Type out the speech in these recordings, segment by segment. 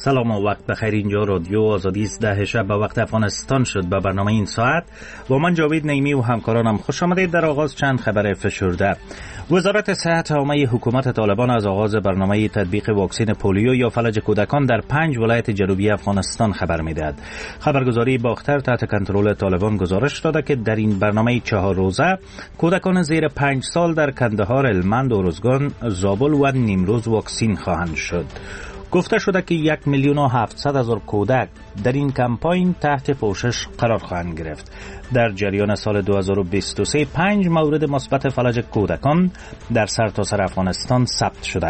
سلام و وقت بخیر. اینجا رادیو آزادی است. 10 شب به وقت افغانستان شد. به برنامه این ساعت با من جاوید نعیمی و همکارانم خوش آمدید. در آغاز چند خبر فشرده. وزارت صحت عامه حکومت طالبان از آغاز برنامه تطبیق واکسن پولیو یا فلج کودکان در 5 ولایت جنوبی افغانستان خبر می‌دهد. خبرگزاری باختر تحت کنترل طالبان گزارش داده که در این برنامه 4 روزه کودکان زیر 5 سال در کندهار، هلمند، اروزگان، زابل و نیمروز واکسین خواهند شد. گفته شده که 1,700,000 کودک در این کمپاین تحت پوشش قرار خواهند گرفت. در جریان سال 2023 5 مورد مثبت فلج کودکان در سرتاسر افغانستان ثبت شده.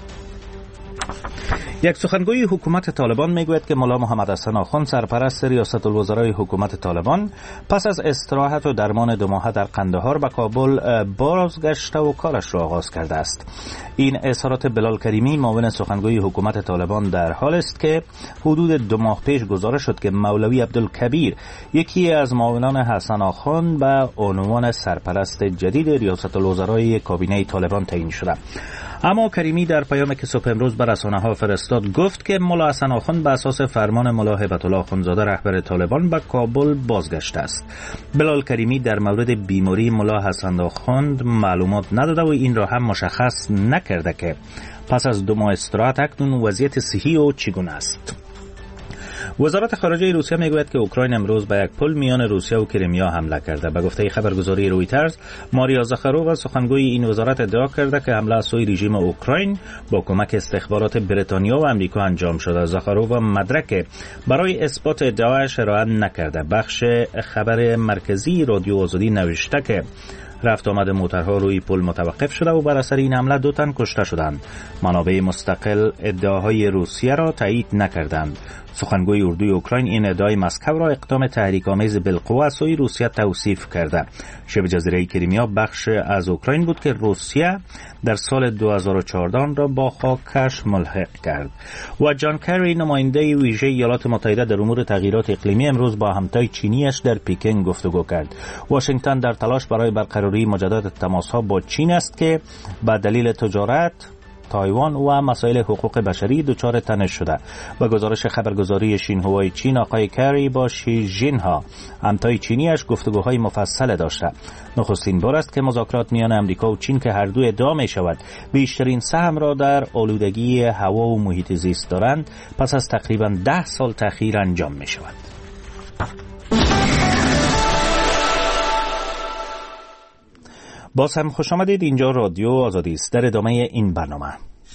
یک سخنگوی حکومت طالبان میگوید که ملا محمد حسن آخوند سرپرست ریاست الوزرای حکومت طالبان پس از استراحت و درمان 2 ماه در قندهار به کابل بازگشته و کارش را آغاز کرده است. این اظهارات بلال کریمی معاون سخنگوی حکومت طالبان در حال است که حدود 2 ماه پیش گزارش شد که مولوی عبدالکبیر یکی از معاونان حسن آخوند به عنوان سرپرست جدید ریاست الوزرای کابینه طالبان تعیین شده. اما کریمی در پیامی که صبح امروز به رسانه‌ها فرستاد گفت که ملا حسن آخوند به اساس فرمان ملا هیبت الله آخوندزاده رهبر طالبان به کابل بازگشته است. بلال کریمی در مورد بیماری ملا حسن آخوند معلومات نداده و این را هم مشخص نکرده که پس از 2 ماه استراحت اکنون وضعیت صحی او چگونه است. وزارت خارجه روسیه میگوید که اوکراین امروز به یک پل میان روسیه و کریمیا حمله کرده. به گفته خبرگزاری رویترز، ماریا زاخارووا سخنگوی این وزارت ادعا کرده که حمله از سوی رژیم اوکراین با کمک استخبارات بریتانیا و آمریکا انجام شده. زاخارووا مدرک برای اثبات ادعایش ارائه نکرده. بخش خبر مرکزی رادیو آزادی نوشته که رفت آمد موترها روی پل متوقف شده و بر اثر این حمله 2 تن کشته شدند. منابع مستقل ادعاهای روسیه را تایید نکردند. سخنگوی اردوی اوکراین این ادعای مسکو را اقدام تحریک‌آمیز بالقوه از سوی روسیه توصیف کرده. شبه جزیره کریمیا بخش از اوکراین بود که روسیه در سال 2014 را با خاکش ملحق کرد. و جان کری نماینده ویژه ایالات متحده در امور تغییرات اقلیمی امروز با همتای چینیش در پکن گفتگو کرد. واشنگتن در تلاش برای برقراری مجدد تماس‌ها با چین است که به دلیل تجارت، تایوان و مسائل حقوق بشری دچار تنش شده. و گزارش خبرگزاری شینهوای چین، آقای کری با شی جینها همتای چینیش گفتگوهای مفصل داشته. نخستین بار است که مذاکرات میان امریکا و چین که هر دو ادعا می شود بیشترین سهم را در آلودگی هوا و محیط زیست دارند پس از تقریبا 10 سال تأخیر انجام می شود. باز هم خوش آمدید. اینجا رادیو آزادی است. در ادامه این برنامه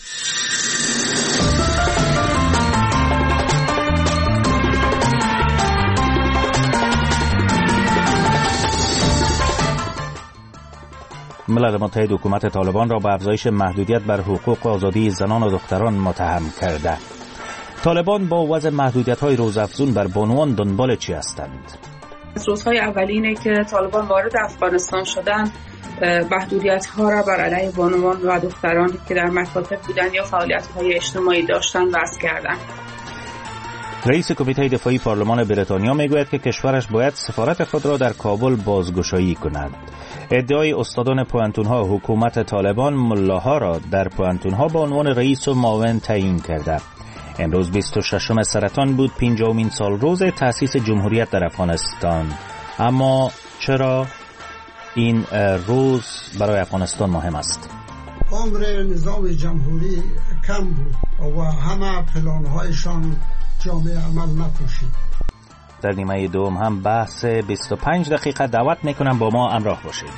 ملل متحد حکومت طالبان را به افزایش محدودیت بر حقوق و آزادی زنان و دختران متهم کرده. طالبان با وضع محدودیت‌های روزافزون بر بانوان دنبال چی هستند؟ روزهای اولینه که طالبان وارد افغانستان شدند محدودیت‌ها را بر علیه بانوان و دختران که در مکاتب بودند یا فعالیت‌های اجتماعی داشتند وضع کردند. رئیس کمیته دفاعی پارلمان بریتانیا میگوید که کشورش باید سفارت خود را در کابل بازگشایی کند. ادعای استادان پوانتون‌ها حکومت طالبان ملاها را در پوانتون‌ها به عنوان رئیس و معاون تعیین کرده. امروز 26 سرطان بود، 50مین سال روز تأسیس جمهوریت در افغانستان. اما چرا این روز برای افغانستان مهم است؟ عمر نظام جمهوری کم بود و همه پلان‌هایشان جامعه عمل نپوشید. در نیمه دوم هم بحث 25 دقیقه دعوت میکنم با ما همراه باشید.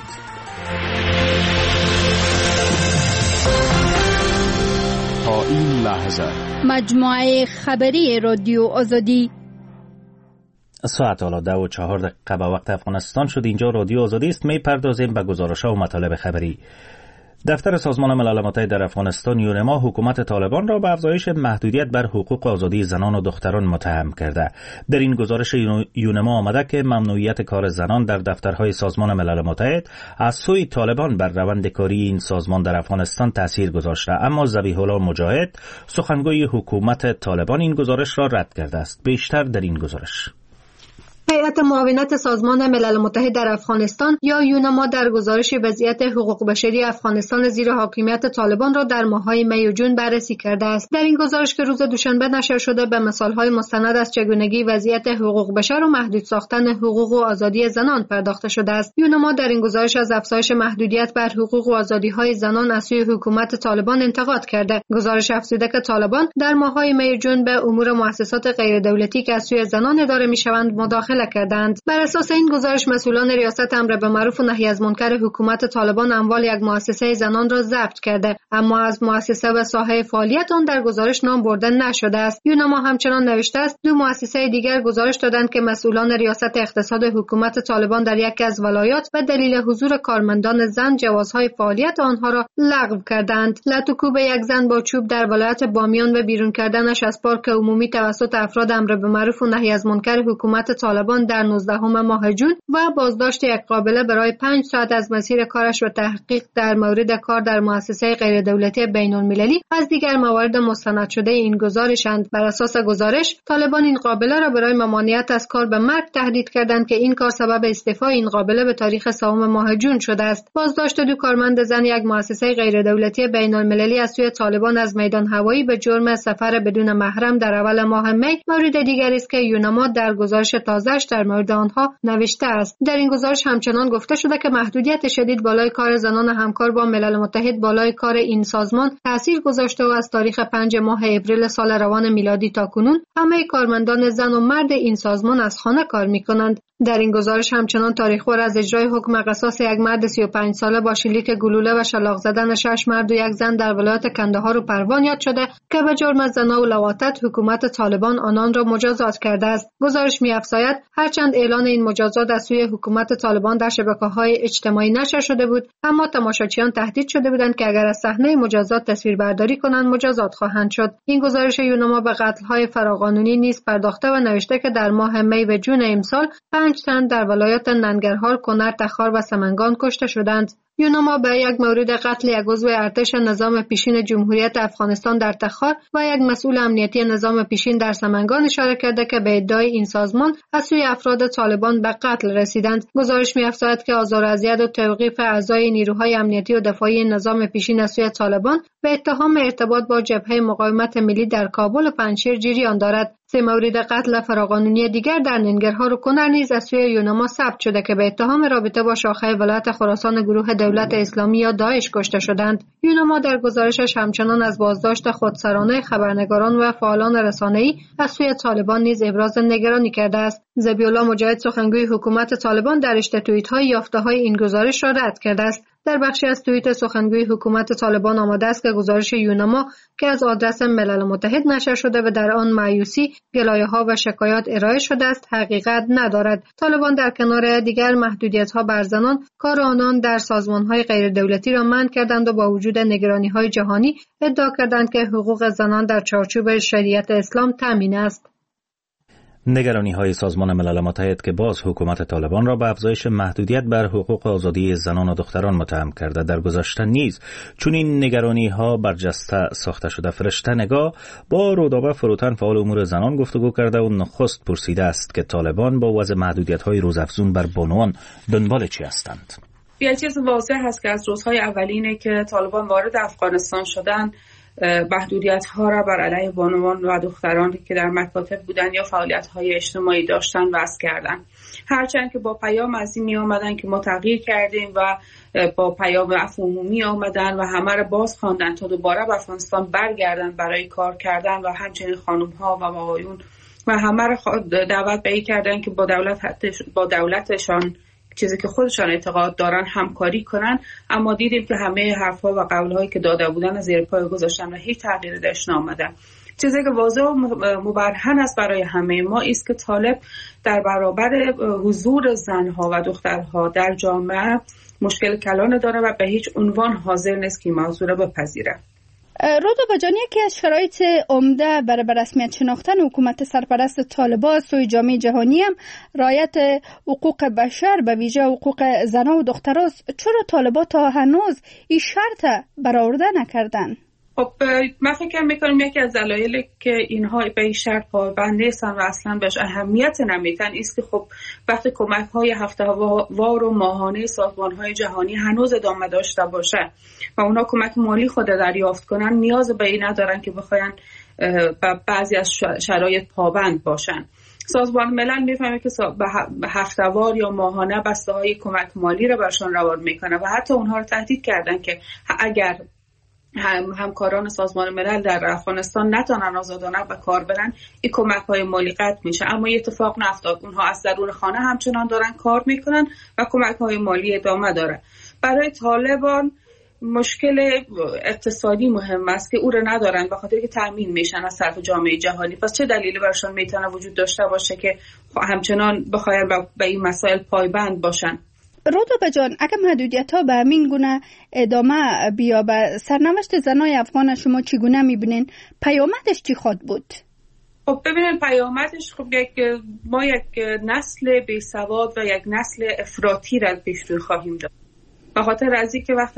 تا این لحظه مجموعه خبری رادیو آزادی ساعت حالا 10:04 به وقت افغانستان شد. اینجا رادیو آزادی است. می پردازیم به گزارش‌ها و مطالب خبری. دفتر سازمان ملل متحد در افغانستان یونما حکومت طالبان را به افزایش محدودیت بر حقوق و آزادی زنان و دختران متهم کرده. در این گزارش یونما آمده که ممنوعیت کار زنان در دفترهای سازمان ملل متحد از سوی طالبان بر روند کاری این سازمان در افغانستان تاثیر گذاشته، اما ذبیح الله مجاهد سخنگوی حکومت طالبان این گزارش را رد کرده است. بیشتر در این گزارش. هیئت معاونت سازمان ملل متحد در افغانستان یا یونما در گزارش وضعیت حقوق بشری افغانستان زیر حاکمیت طالبان را در ماه‌های می و جون بررسی کرده است. در این گزارش که روز دوشنبه نشر شده به مثال‌های مستند از چگونگی وضعیت حقوق بشر و محدود ساختن حقوق و آزادی زنان پرداخته شده است. یونما در این گزارش از افزایش محدودیت بر حقوق و آزادی‌های زنان از سوی حکومت طالبان انتقاد کرده. گزارش افزوده که طالبان در ماه‌های می و جون به امور مؤسسات غیردولتی که از سوی زنان اداره می‌شوند مداخله کردند. بر اساس این گزارش مسئولان ریاست امر به معروف و نهی از منکر حکومت طالبان اموال یک مؤسسه زنان را ضبط کرده، اما از مؤسسه و ساحه فعالیت آن در گزارش نام برده نشده است. یونما همچنان نوشته است دو مؤسسه دیگر گزارش دادند که مسئولان ریاست اقتصاد حکومت طالبان در یکی از ولایات به دلیل حضور کارمندان زن جوازهای فعالیت آنها را لغو کردند. لطوکوب یک زن با چوب در ولایت بامیان و بیرون کردنش از پارک عمومی توسط افراد امر به معروف و نهی از منکر حکومت طالبان در 19 ماه جون و بازداشت یک قابله برای 5 ساعت از مسیر کارش و تحقیق در مورد کار در مؤسسه غیردولتی بین‌المللی از دیگر موارد مستند شده این گزارشند. بر اساس گزارش طالبان این قابله را برای ممانعت از کار به مرگ تهدید کردند که این کار سبب استعفای این قابله به تاریخ 3 ماه جون شده است. بازداشت دو کارمند زن یک مؤسسه غیردولتی بین‌المللی از سوی طالبان از میدان هوایی به جرم سفر بدون محرم در اول ماه می مورد دیگری است که یونما در گزارش تازه‌اش در مورد آنها نوشته است. در این گزارش همچنان گفته شده که محدودیت شدید بالای کار زنان همکار با ملل متحد بالای کار این سازمان تأثیر گذاشته و از تاریخ 5 ماه اپریل سال روان میلادی تا کنون همه کارمندان زن و مرد این سازمان از خانه کار می‌کنند. در این گزارش همچنان تاریخ‌بر از اجرای حکم قصاص یک مرد 35 ساله با شلیک گلوله و شلاق زدن 6 مرد و یک زن در ولایت کندهار و پروان یاد شده که به جرم زنا و لواطت حکومت طالبان آنان را مجازات کرده است. گزارش می‌افزاید هرچند اعلان این مجازات از سوی حکومت طالبان در شبکه‌های اجتماعی نشر شده بود، اما تماشاچیان تهدید شده بودند که اگر از صحنه مجازات تصویربرداری کنند مجازات خواهند شد. این گزارش یونما به قتل‌های فراقانونی نیز پرداخته و نوشته که در ماه می و جون امسال 5 تن در ولایت ننگرهار، کنر، تخار و سمنگان کشته شدند. یونما به یک مورد قتل یک عضو ارتش نظام پیشین جمهوریت افغانستان در تخار و یک مسئول امنیتی نظام پیشین در سمنگان اشاره کرده که به ادعای این سازمان از سوی افراد طالبان به قتل رسیدند. گزارش می‌افزاید که آزار و اذیت و توقیف اعضای نیروهای امنیتی و دفاعی نظام پیشین از سوی طالبان به اتهام ارتباط با جبهه مقاومت ملی در کابل و پنجشیر جریان دارد. 3 مورد قتل فراقانونی دیگر در ننگرهار و کنر نیز از سوی یونما ثبت شده که به اتهام رابطه با شاخه ولایت خراسان گروه دولت اسلامی یا داعش کشته شدند. یونما در گزارشش همچنان از بازداشت خودسرانه خبرنگاران و فعالان رسانه‌ای از سوی طالبان نیز ابراز نگرانی کرده است. ذبیح‌الله مجاهد سخنگوی حکومت طالبان در توییت‌های یافته‌های این گزارش را رد کرده است. در بخشی از توییت سخنگوی حکومت طالبان آمده است که گزارش یونما که از آدرس ملل متحد نشر شده و در آن مایوسی، گلایه‌ها و شکایات ارائه شده است حقیقت ندارد. طالبان در کنار دیگر محدودیت‌ها بر زنان کار آنان در سازمان‌های غیردولتی را منع کردند و با وجود نگرانی‌های جهانی ادعا کردند که حقوق زنان در چارچوب شریعت اسلام تامین است. نگرانی‌های سازمان ملل متحد که باز حکومت طالبان را به افزایش محدودیت بر حقوق آزادی زنان و دختران متهم کرده در گذشته نیز چون این نگرانی‌ها برجسته ساخته شده. فرشته نگاه با رودابه فروتن فعال امور زنان گفتگو کرده و نخست پرسیده است که طالبان با وضع محدودیت‌های روزافزون بر بانوان دنبال چی هستند. یه چیز واضح هست که از روزهای اولینه که طالبان وارد افغانستان شدن محدودیت ها را بر علیه بانوان و دخترانی که در مکاتب بودن یا فعالیت های اجتماعی داشتن وضع کردن. هرچند که با پیام از این می آمدن که ما تغییر کردیم و با پیام عفو عمومی آمدن و همه را باز خواندن تا دوباره به افغانستان برگردن برای کار کردن و همچنین خانم ها و آقایون و همه را دعوت به این کردن که با دولتشان چیزی که خودشان اعتقاد دارن همکاری کنن، اما دیدیم که همه حرفها و قولهایی که داده بودن زیر پای گذاشتن و هیچ تغییری درش نآمده. چیزی که واضح و مبرهن است برای همه ما است که طالب در برابر حضور زنها و دخترها در جامعه مشکل کلان داره و به هیچ عنوان حاضر نیست که موضوع را بپذیره. رودابه جان، یکی از شرایط عمده برای به رسمیت شناختن حکومت سرپرست طالبان سوی جامعه جهانی هم رعایت حقوق بشر به ویژه حقوق زنان و دختراست. چرا طالبان تا هنوز این شرط برآورده نکردن؟ خب من فکر میکنم یکی از دلایلی که اینها به این شرط پایبند نیستن و اصلا بهش اهمیت نمیدن است که خب وقتی کمک های هفته‌وار و ماهانه سازمان های جهانی هنوز ادامه داشته باشه و اونا کمک مالی خود دریافت کنن، نیاز به این ندارن که بخواین بعضی از شرایط پابند باشن. سازمان ملل میفهمه که به هفته‌وار یا ماهانه بسته های کمک مالی رو برشان روان میکنه و حتی اونها رو تهدید کردن که اگر همکاران سازمان ملل در افغانستان نتونن آزادانه به کار برن، این کمک های مالی قطع میشه. اما این اتفاق نافتاد. اونها از درون خانه همچنان دارن کار میکنن و کمک های مالی ادامه داره. برای طالبان مشکل اقتصادی مهم است که او را ندارن، به خاطر که تامین میشن از طرف جامعه جهانی. پس چه دلیلی براشون میتونه وجود داشته باشه که همچنان بخواین به این مسائل پایبند باشن؟ رودابه جان، اگر محدودیت‌ها به همین گونه ادامه بیابه، سرنوشت زنای افغان شما چگونه می‌بینین؟ پیامدش چی خواهد بود؟ خب ببینید پیامدش خب ما یک نسل بی‌سواد و یک نسل افراطی را پیش روی خواهیم داشت. به خاطر از اینکه وقتی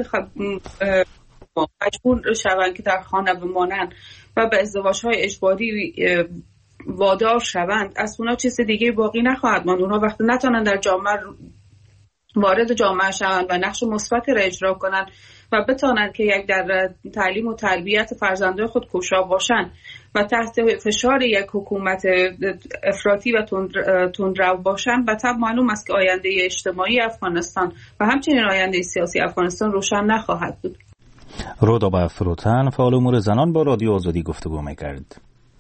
مجبور شوند که در خانه بمانند و به ازدواج‌های اجباری وادار شوند، از اونا چیز دیگه باقی نخواهد ماند. اونا وقتی نتونن در جامعه وارد جامعه شوند و نقش مثبت را اجرا کنند و بتوانند که یک در تعلیم و تربیت فرزندان خود کوشا باشند و تحت فشار یک حکومت افراطی و تندرو باشند، و طبعا معلوم است که آینده اجتماعی افغانستان و همچنین آینده سیاسی افغانستان روشن نخواهد بود. رودابه فروتن، فعال امور زنان، با رادیو آزادی گفتگو می‌کرد.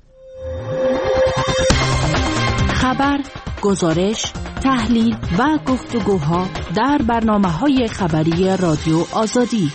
خبر، گزارش، تحلیل و گفتگوها در برنامه‌های خبری رادیو آزادی.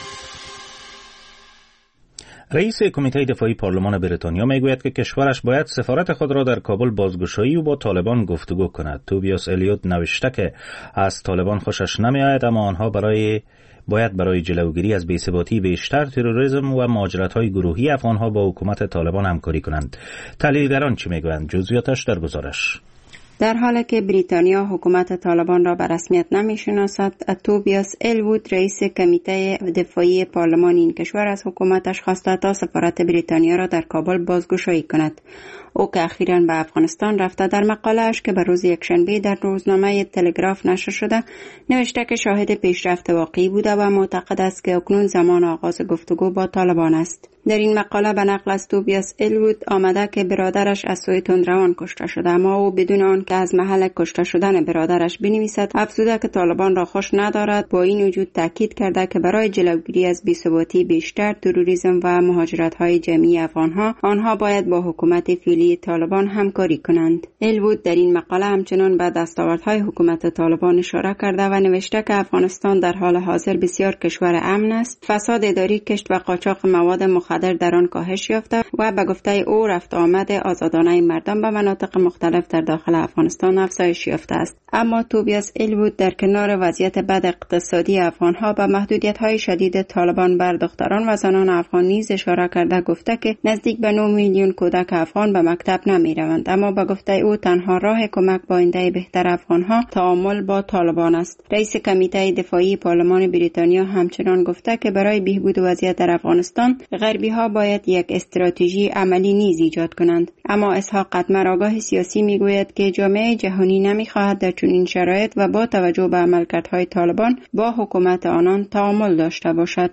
رئیس کمیته دفاعی پارلمان بریتانیا میگوید که کشورش باید سفارت خود را در کابل بازگشایی و با طالبان گفتگو کند. توبیاس الیوت نوشته که از طالبان خوشش نمیآید، اما آنها باید برای جلوگیری از بی‌ثباتی بیشتر، تروریسم و مهاجرت‌های گروهی افغان‌ها با حکومت طالبان همکاری کنند. تحلیلگران چی میگویند؟ جزئیاتش در گزارش. در حالی که بریتانیا حکومت طالبان را به رسمیت نمی‌شناسد، توبیاس الوود رئیس کمیته دفاعی پارلمان این کشور از حکومتش خواسته تا سفارت بریتانیا را در کابل بازگشایی کند. او که اخیراً به افغانستان رفته، در مقاله‌اش که به روز یکشنبه در روزنامه تلگراف نشر شده نوشته که شاهد پیشرفت واقعی بوده و معتقد است که اکنون زمان آغاز گفتگو با طالبان است. در این مقاله به نقل از توبیاس الوود آمده که برادرش از سوی تندروان کشته شده، اما او بدون آن که از محل کشته شدن برادرش بنویسد افزوده که طالبان را خوش ندارد. با این وجود تاکید کرده که برای جلوگیری از بی‌ثباتی بیشتر، تروریسم و مهاجرت‌های جمعی افغان‌ها، آنها باید با حکومت فعلی طالبان همکاری کنند. الوود در این مقاله همچنان به دستاوردهای حکومت طالبان اشاره کرده و نوشته که افغانستان در حال حاضر بسیار کشور امن است، فساد اداری، کشت و قاچاق مواد مخدر در آن کاهش یافته و به گفته او رفت آمد آزادانه مردم به مناطق مختلف در داخل افغانستان افزایش یافته است. اما توبیاس الوود در کنار وضعیت بد اقتصادی افغانها به محدودیت‌های شدید طالبان بر دختران و زنان افغان نیز اشاره کرده، گفته که نزدیک به 9 میلیون کودک افغان به مکتب نمی‌روند، اما به گفته او تنها راه کمک با آینده بهتر افغانها تعامل با طالبان است. رئیس کمیته دفاعی پارلمان بریتانیا همچنان گفته که برای بهبود وضعیت در افغانستان غربی‌ها باید یک استراتژی عملی نیز ایجاد کنند. اما اسحاق قدمر، آگاه سیاسی، میگوید که جامعه جهانی نمی‌خواهد در چنین شرایط و با توجه به عملکردهای طالبان با حکومت آنان تعامل داشته باشد.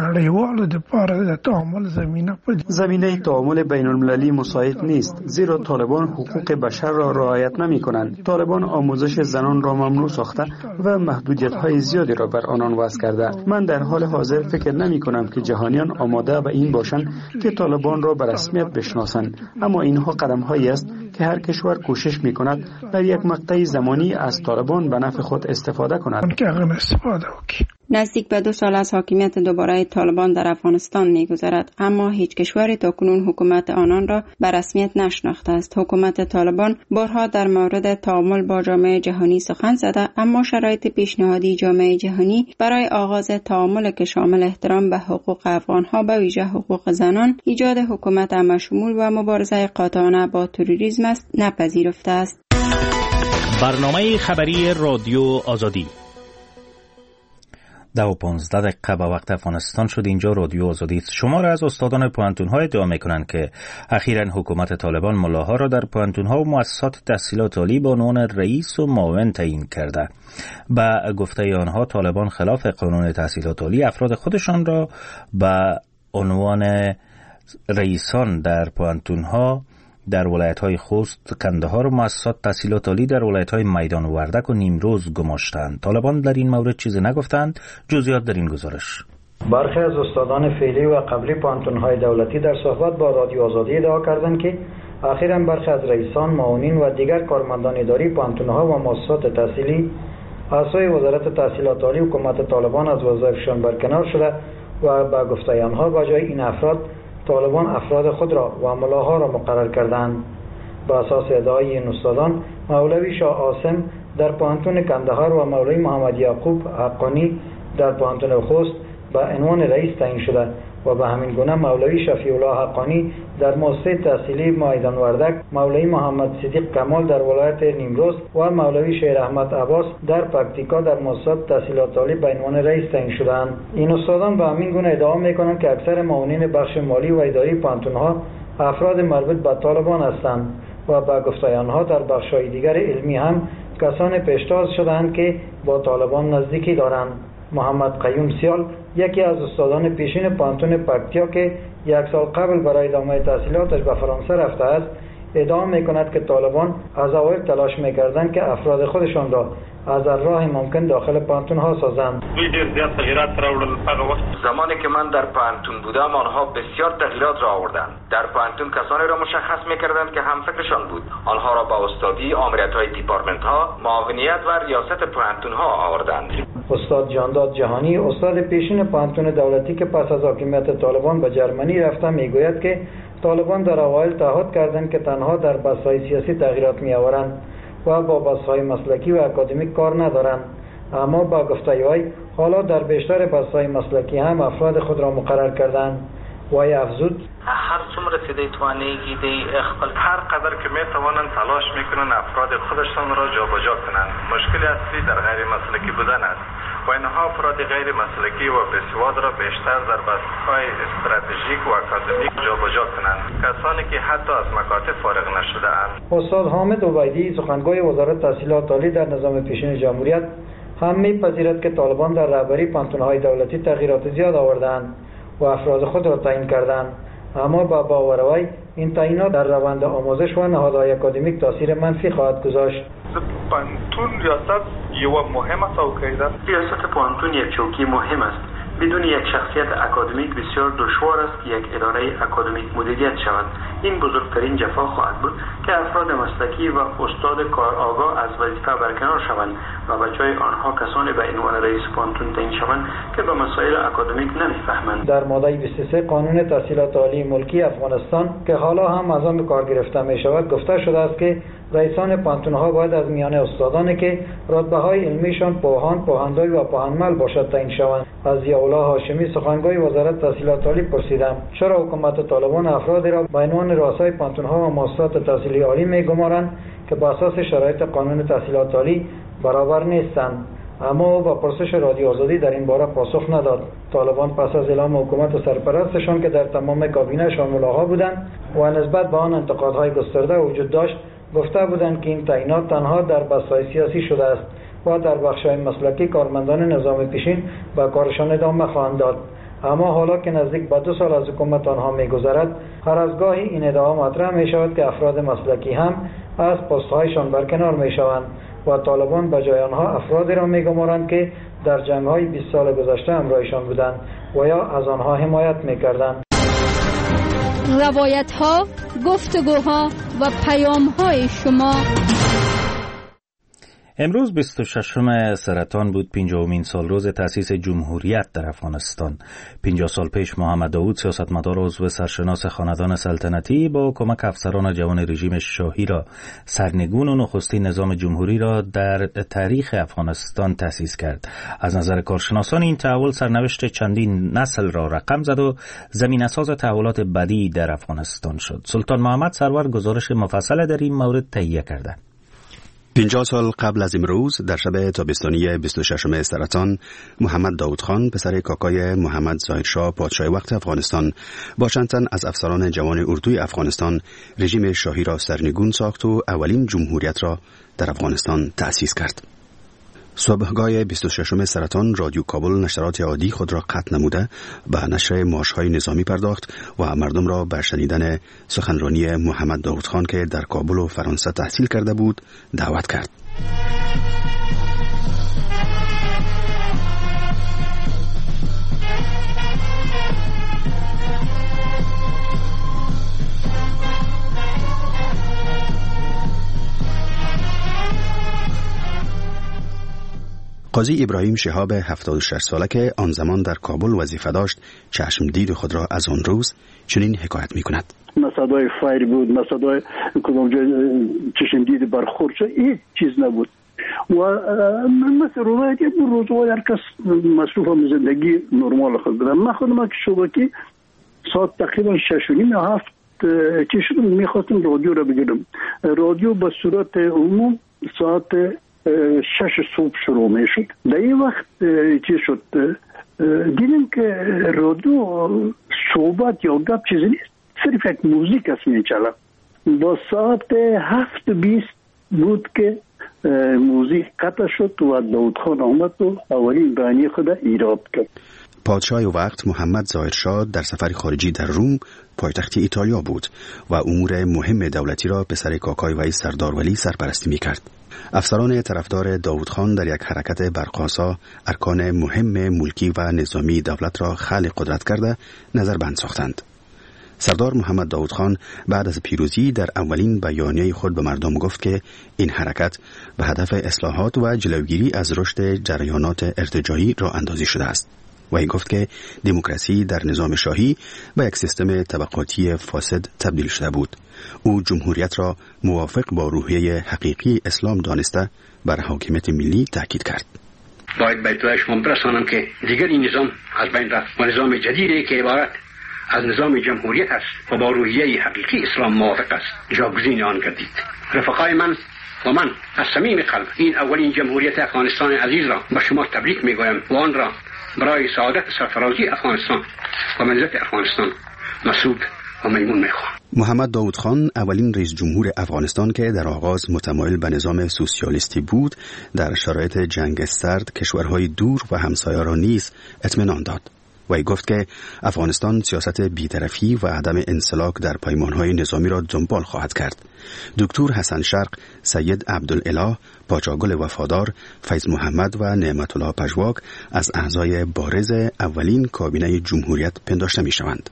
زمینه تعامل بین‌المللی مساعد نیست، زیرا طالبان حقوق بشر را رعایت نمی‌کنند. طالبان آموزش زنان را ممنوع ساخته و محدودیت‌های زیادی را بر آنان وضع کرده. من در حال حاضر فکر نمی‌کنم که جهانیان آماده به این باشند که طالبان را به رسمیت بشناسند، اما اینها قدم‌هایی است که هر کشور کوشش می‌کند در یک مقطع زمانی از طالبان به نفع خود استفاده کند. نزدیک به 2 سال از حاکمیت دوباره طالبان در افغانستان می‌گذرد، اما هیچ کشوری تاکنون حکومت آنان را به رسمیت نشناخته است. حکومت طالبان بارها در مورد تعامل با جامعه جهانی سخن زده، اما شرایط پیشنهادی جامعه جهانی برای آغاز تعامل که شامل احترام به حقوق افغان‌ها به ویژه حقوق زنان، ایجاد حکومت همشمول و مبارزه قاطعانه با تروریسم است، نپذیرفته است. برنامه خبری رادیو آزادی. 10:15 به وقت افغانستان شد. اینجا رادیو آزادی است. شما را از استادان پوهنتون‌ها ادعا می‌کنند که اخیراً حکومت طالبان ملاها را در پوهنتون‌ها و مؤسسات تحصیلات عالی به عنوان رئیس و معاون تعیین کرده. با گفته آنها طالبان خلاف قانون تحصیلات عالی افراد خودشان را به عنوان رئیسان در پوهنتون‌ها در ولایت‌های خوست، کندهار و مؤسسات تحصیلات عالی در ولایت‌های میدان وردک و نیمروز گماشتند. طالبان در این مورد چیزی نگفتند. جزئیات در این گزارش. برخی از استادان فعلی و قبلی پوهنتون‌های دولتی در صحبت با رادیو آزادی ادعا کردند که اخیراً برخی از رئیسان، معاونین و دیگر کارمندان اداری پوهنتون‌ها و مؤسسات تحصیلی اعضای وزارت تحصیلات عالی حکومت طالبان از وظایفشان برکنار شده و با گفته آنها به جای این افراد طالبان افراد خود را و ملاها را مقرر کردند. با اساس ادعای این استادان، مولوی شاه عاصم در پوهنتون کندهار و مولوی محمد یعقوب حقانی در پوهنتون خوست به عنوان رئیس تعیین شده و به همین گونه مولوی شفیع الله حقانی در مؤسسه تحصیلی میدان وردک، مولوی محمد صدیق کمال در ولایت نیمروز و مولوی شیر احمد عباس در پکتیکا در مؤسسات تحصیلات عالی به عنوان رئیس تعیین شدند. این استادان به همین گونه ادعا میکنند که اکثر معاونین بخش مالی و اداری پوهنتون‌ها افراد مربوط به طالبان هستند و با گفته آنها در بخش‌های دیگر علمی هم کسان پیشتاز شدند که با طالبان نزدیکی دارند. محمد قیوم سیال، یکی از استادان پیشین پوهنتون پکتیا که 1 سال قبل برای ادامه تحصیلاتش به فرانسه رفته است، ادعا میکند که طالبان از اوایل تلاش میکردند که افراد خودشان را از راه ممکن داخل پوهنتون ها سازند. زمانی که من در پوهنتون بودم آنها بسیار تغییرات را آوردند. در پوهنتون کسانی را مشخص میکردند که هم فکرشان بود. آنها را با استادی، آمریت های دیپارتمنت ها، معاونیت و ریاست پوهنتون ها آوردند. استاد جانداد جهانی، استاد پیشین پوهنتون دولتی که پس از حاکمیت طالبان به جرمنی رفته، میگوید که طالبان در اوایل تعهد کردند که تنها در بحث‌های سیاسی تغییرات می‌آورند و با بحث‌های مسلکی و اکادمیک کار ندارند، اما با گفته وی حالا در بیشتر بحث‌های مسلکی هم افراد خود را مقرر کردند. وی افزود: هر څومره چې د توانېږي د خپل هر قدر که میتوانند تلاش میکنند افراد خودشان را جابجا کنند. مشکل اصلی در غیر مسلکی بودن است و اینها افراد غیر مسلکی و بسواد را بیشتر در بحث‌های استراتژیک و اکادمیک جابجا کنند، کسانی که حتی از مکاتب فارغ نشده اند. استاد حامد عبیدی، سخنگوی وزارت تحصیلات عالی در نظام پیشین جمهوریت، هم میپذیرد که طالبان در رهبری پوهنتون‌های دولتی تغییرات زیاد آوردند و افراد خود را تعیین کردند، اما با باور وی این تعیینات در روند آموزش و نهادهای اکادمیک تاثیر منفی خواهد گذاشت. پوهنتون ریاست یو مهم چوکی است. ریاست پوهنتون یک چوکی مهم است. بدون یک شخصیت اکادمیک بسیار دشوار است که یک اداره اکادمیک مدیریت شود. این بزرگترین جفا خواهد بود که افراد مسلکی و استاد کارآگاه از وظیفه برکنار شوند و به جای آنها کسانی به عنوان رئیس پوهنتون تعیین شوند که به مسائل اکادمیک نمیفهمند. در ماده 23 قانون تحصیلات عالی ملکی افغانستان که حالا هم از آن به کار گرفته می شود گفته شده است که رئیسان پوهنتون‌ها باید از میان استادانی که رتبه‌های علمیشان پوهان، پوهنداری و پوهنمل باشد تعیین شوند. از ضیاءالله هاشمی، سخنگوی وزارت تحصیلات عالی، پرسیدم چرا حکومت طالبان افرادی را به عنوان رؤسای پوهنتون‌ها و مؤسسات تحصیلی عالی می‌گمارند که بر اساس شرایط قانون تحصیلات عالی برابر نیستند. اما با پرسش رادیو آزادی در این باره پاسخ نداد. طالبان پس از اعلام حکومت و سرپرستشان که در تمام کابینه شامل‌ها بودند و نسبت به آن انتقادهای گسترده وجود داشت، گفته بودند که این تعیینات تنها در بحث‌های سیاسی شده است و در بخش‌های مسلکی کارمندان نظام پیشین به کارشان ادامه خواهند داد. اما حالا که نزدیک به 2 سال از حکومت آنها می‌گذرد، هر از گاهی این ادعا مطرح می‌شود که افراد مسلکی هم از پست‌هایشان برکنار می‌شوند و طالبان به جای آنها افرادی را می‌گمارند که در جنگ‌های 20 سال گذشته همراهشان بودند و یا از آنها حمایت می‌کردند. روایت‌ها، گفتگوها و پیام‌های شما. امروز 26 سرطان بود، 50مین سال روز تأسیس جمهوریت در افغانستان. 50 سال پیش محمد داود، سیاستمدار و عضو سرشناس خاندان سلطنتی، با کمک افسران جوان رژیم شاهی را سرنگون و نخستین نظام جمهوری را در تاریخ افغانستان تأسیس کرد. از نظر کارشناسان این تحول سرنوشت چندین نسل را رقم زد و زمینه‌ساز تحولات بعدی در افغانستان شد. سلطان محمد سرور گزارش مفصل در این مورد تهیه کرده. 50 سال قبل از امروز در شب تابستانی 26 سرطان، محمد داود خان پسر کاکای محمد ظاهر شاه پادشاه وقت افغانستان با چند تن از افسران جوان اردوی افغانستان رژیم شاهی را سرنگون ساخت و اولین جمهوریت را در افغانستان تأسیس کرد. صبحگاه 26 سرطان رادیو کابل نشرات عادی خود را قطع نموده به نشر مارش‌های نظامی پرداخت و مردم را به شنیدن سخنرانی محمد داود خان که در کابل و فرانسه تحصیل کرده بود دعوت کرد. قاضی ابراهیم شهاب 76 ساله که آن زمان در کابل وظیفه داشت چشم دید خود را از آن روز چنین حکایت می کند. صدای فایر بود، صدای کدام جای چشم دید برخورد شد، هیچ چیز نبود. و مثل روایت یک روزهای هر کس مصروف هم زندگی نرمال خود بدم. من خودم که شبکی ساعت تقریبا 6:30 چی شدم میخواستم رادیو را بگیرم. رادیو به صورت عموم ساعت 6 صبح شروع می شد. در این وقت چی شد؟ دیدم که رادیو صحبت یا گپ چیزی نیست، صرف یک موزیک است می چلا. با ساعت 7:20 بود که موزیک قطع شد و داود خان آمد و اولین بیانیه خود ایراد کرد. پادشاه وقت محمد ظاهر شاه در سفر خارجی در روم پایتخت ایتالیا بود و امور مهم دولتی را پسر کاکای وی سردار ولی سرپرستی می کرد. افسران طرفدار داود خان در یک حرکت برق‌آسا ارکان مهم ملکی و نظامی دولت را خلع قدرت کرده نظربند ساختند. سردار محمد داود خان بعد از پیروزی در اولین بیانیه خود به مردم گفت که این حرکت به هدف اصلاحات و جلوگیری از رشد جریانات ارتجاعی راه اندازی شده است. وی گفت که دموکراسی در نظام شاهی به یک سیستم طبقاتی فاسد تبدیل شده بود. او جمهوریت را موافق با روحیه حقیقی اسلام دانسته بر حاکمیت ملی تاکید کرد. باید به اطلاع شما برسانم که دیگر این نظام از بین رفت و نظام جدیدی که عبارت از نظام جمهوریت است و با روحیه حقیقی اسلام موافق است جاگزین آن گردید. رفقای من و من از صمیم قلب این اولین جمهوریت افغانستان عزیز را به شما تبریک میگویم و آن را برای سعادت سرفرازی افغانستان و ملت افغانستان مسعود و میمون میخوام. محمد داود خان اولین رئیس جمهور افغانستان که در آغاز متمایل به نظام سوسیالیستی بود، در شرایط جنگ سرد کشورهای دور و همسایه را نیز اطمینان داد. وی گفت که افغانستان سیاست بی‌طرفی و عدم انسلاک در پیمانهای نظامی را دنبال خواهد کرد. دکتر حسن شرق، سید عبدالاله، پاچاگل وفادار، فیض محمد و نعمت الله پژواک از اعضای بارز اولین کابینه جمهوریت پنداشته می شوند.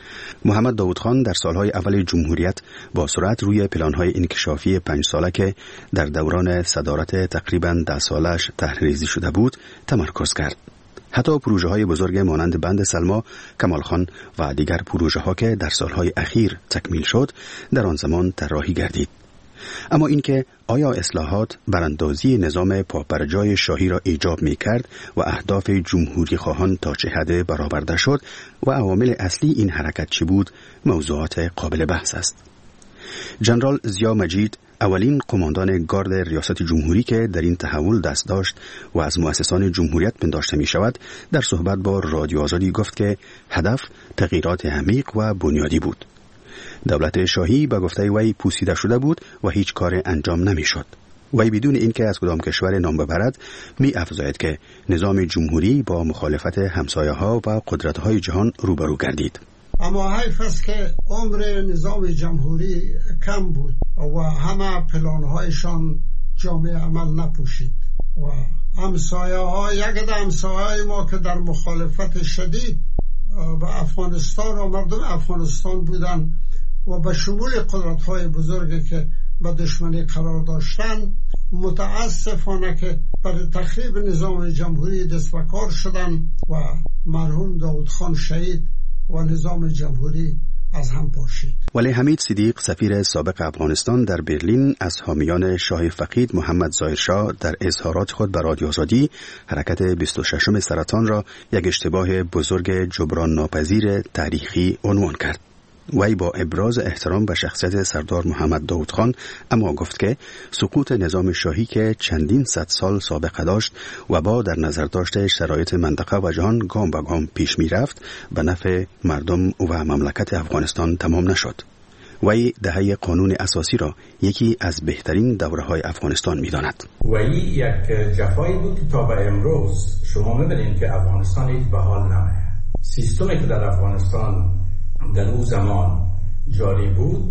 محمد داود خان در سالهای اول جمهوریت با سرعت روی پلانهای انکشافی 5 ساله که در دوران صدارت تقریباً 10 سالش طرح‌ریزی شده بود تمرکز کرد. حتی پروژه های بزرگ مانند بند سلما، کمال خان و دیگر پروژه ها که در سالهای اخیر تکمیل شد در آن زمان طراحی گردید. اما اینکه آیا اصلاحات براندازی نظام پابرجای شاهی را ایجاب می کرد و اهداف جمهوری خواهان تا چه حد برآورده شد و عوامل اصلی این حرکت چی بود، موضوعات قابل بحث است. جنرال ضیا مجید، اولین قماندان گارد ریاست جمهوری که در این تحول دست داشت و از مؤسسان جمهوریت پنداشته می شود، در صحبت با رادیو آزادی گفت که هدف تغییرات عمیق و بنیادی بود. دولت شاهی به گفته وی پوسیده شده بود و هیچ کار انجام نمی شد. وی بدون اینکه از کدام کشور نام ببرد می افزاید که نظام جمهوری با مخالفت همسایه ها و قدرت های جهان روبرو گردید. اما حیف است که عمر نظام جمهوری کم بود و همه پلانهایشان جامعه عمل نپوشید و همسایه ها، یک همسایه ما که در مخالفت شدید به افغانستان و مردم افغانستان بودن و به شمول قدرت های بزرگی که به دشمنی قرار داشتن، متاسفانه که برای تخریب نظام جمهوری دست به کار شدن و مرحوم داود خان شهید و نظام جمهوری از هم پاشید. ولی حمید صدیق، سفیر سابق افغانستان در برلین، از حامیان شاه فقید محمد ظاهر شاه در اظهارات خود به رادیو آزادی حرکت 26 سرطان را یک اشتباه بزرگ جبران ناپذیر تاریخی عنوان کرد. وی با ابراز احترام به شخصیت سردار محمد داود خان اما گفت که سقوط نظام شاهی که چندین صد سال سابقه داشت و با در نظر داشت شرایط منطقه و جهان گام به گام پیش می رفت به نفع مردم و مملکت افغانستان تمام نشد. وی دهه قانون اساسی را یکی از بهترین دوره‌های افغانستان می‌داند. وی یک جفایی بود که تا به امروز شما می‌بینید که افغانستان هیچ به حال نمیه. سیستمی که در افغانستان در اون زمان جاری بود،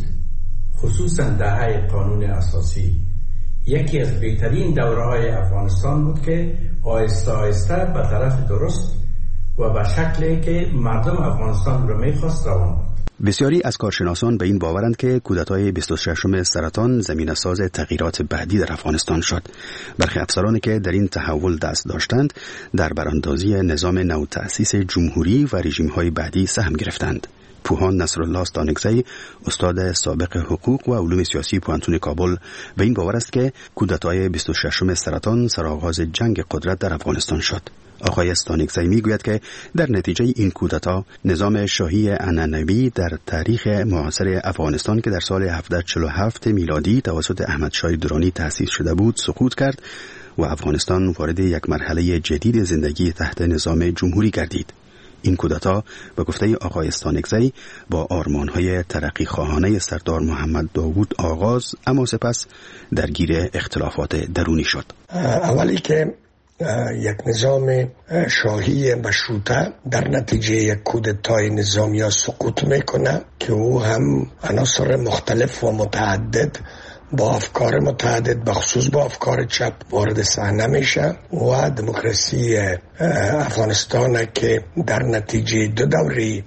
خصوصا دهه قانون اساسی، یکی از بهترین دوره‌های افغانستان بود که آهسته آهسته به طرف درست و به شکلی که مردم افغانستان رو می‌خواست روان بود. بسیاری از کارشناسان به این باورند که کودتای 26 سرطان زمینه ساز تغییرات بعدی در افغانستان شد. برخی افسرانی که در این تحول دست داشتند در براندازی نظام نو تأسیس جمهوری و رژیم‌های بعدی سهم گرفتند. پوهان نصرالله استانکزی، استاد سابق حقوق و علوم سیاسی پوهنتون کابل، به این باور است که کودتای 26 سرطان سرآغاز جنگ قدرت در افغانستان شد. آقای استانکزی میگوید که در نتیجه این کودتا نظام شاهی عنعنوی در تاریخ معاصر افغانستان که در سال 1747 میلادی توسط احمد شاه درانی تأسیس شده بود سقوط کرد و افغانستان وارد یک مرحله جدید زندگی تحت نظام جمهوری گردید. این کودتا به گفته آقای استانکزی با آرمان‌های ترقی خواهانه سردار محمد داوود آغاز اما سپس درگیر اختلافات درونی شد. اولی که یک نظام شاهی مشروطه در نتیجه یک کودتای نظامی سقوط میکنه که او هم عناصر مختلف و متعدد با افکار متعدد بخصوص با افکار چپ وارد صحنه میشه و دموکراسی افغانستان که در نتیجه دو دوره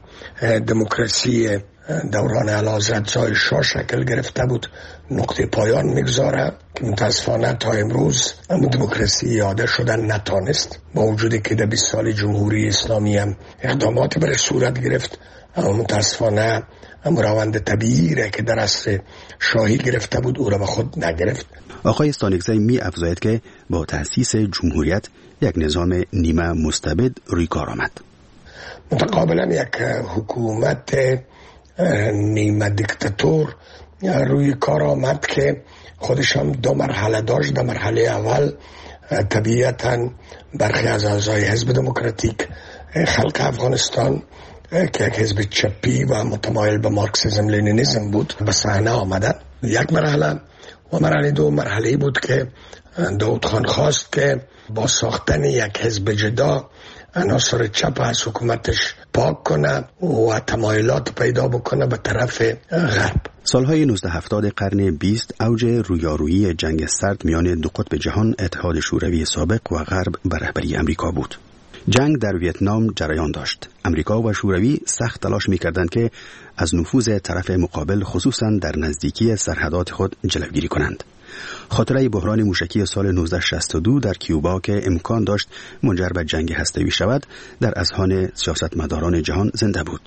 دموکراسی دوران اعلیحضرت زای شاه شکل گرفته بود نقطه پایان میگذاره که متاسفانه تا امروز دموکراسی یاده شدن نتانست، با وجودی که در 20 سال جمهوری اسلامی هم اقداماتی برای صورت گرفت اما متاسفانه روند طبیعی را که در عصر شاهی گرفته بود او را به خود نگرفت. آقای استانکزی می افزاید که با تأسیس جمهوریت یک نظام نیمه مستبد روی کار آمد. متقابلا یک حکومت نیمه دیکتاتور روی کار آمد که خودش هم دو مرحله داشت. در مرحله اول طبیعتا برخی از اعضای حزب دموکراتیک خلق افغانستان که یک حزب چپی و متمایل به مارکسیسم لنینیسم بود به صحنه آمدن. یک مرحله و مرحله دو مرحله بود که داود خان خواست که با ساختن یک حزب جدا عناصر چپ از حکومتش پاک کنه و تمایلات پیدا بکنه به طرف غرب. سالهای 1970 قرن 20 اوج رویارویی جنگ سرد میان دو قطب جهان اتحاد شوروی سابق و غرب به رهبری امریکا بود. جنگ در ویتنام جریان داشت. امریکا و شوروی سخت تلاش می‌کردند که از نفوذ طرف مقابل خصوصاً در نزدیکی سرحدات خود جلوگیری کنند. خاطره بحران موشکی سال 1962 در کیوبا که امکان داشت منجر به جنگ هسته‌ای شود در اذهان سیاستمداران جهان زنده بود.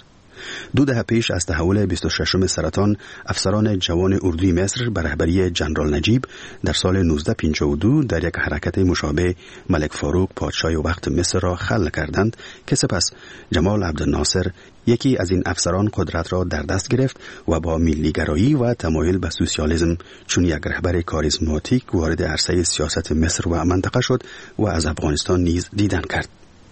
2 دهه پیش از تحول 26 سرطان افسران جوان اردوی مصر به رهبری جنرال نجیب در سال 1952 در یک حرکت مشابه ملک فاروق پادشاه وقت مصر را خلع کردند که سپس جمال عبدالناصر یکی از این افسران قدرت را در دست گرفت و با ملیگرایی و تمایل به سوسیالیسم چون یک رهبر کاریزماتیک وارد عرصه سیاست مصر و منطقه شد و از افغانستان نیز دیدن کرد.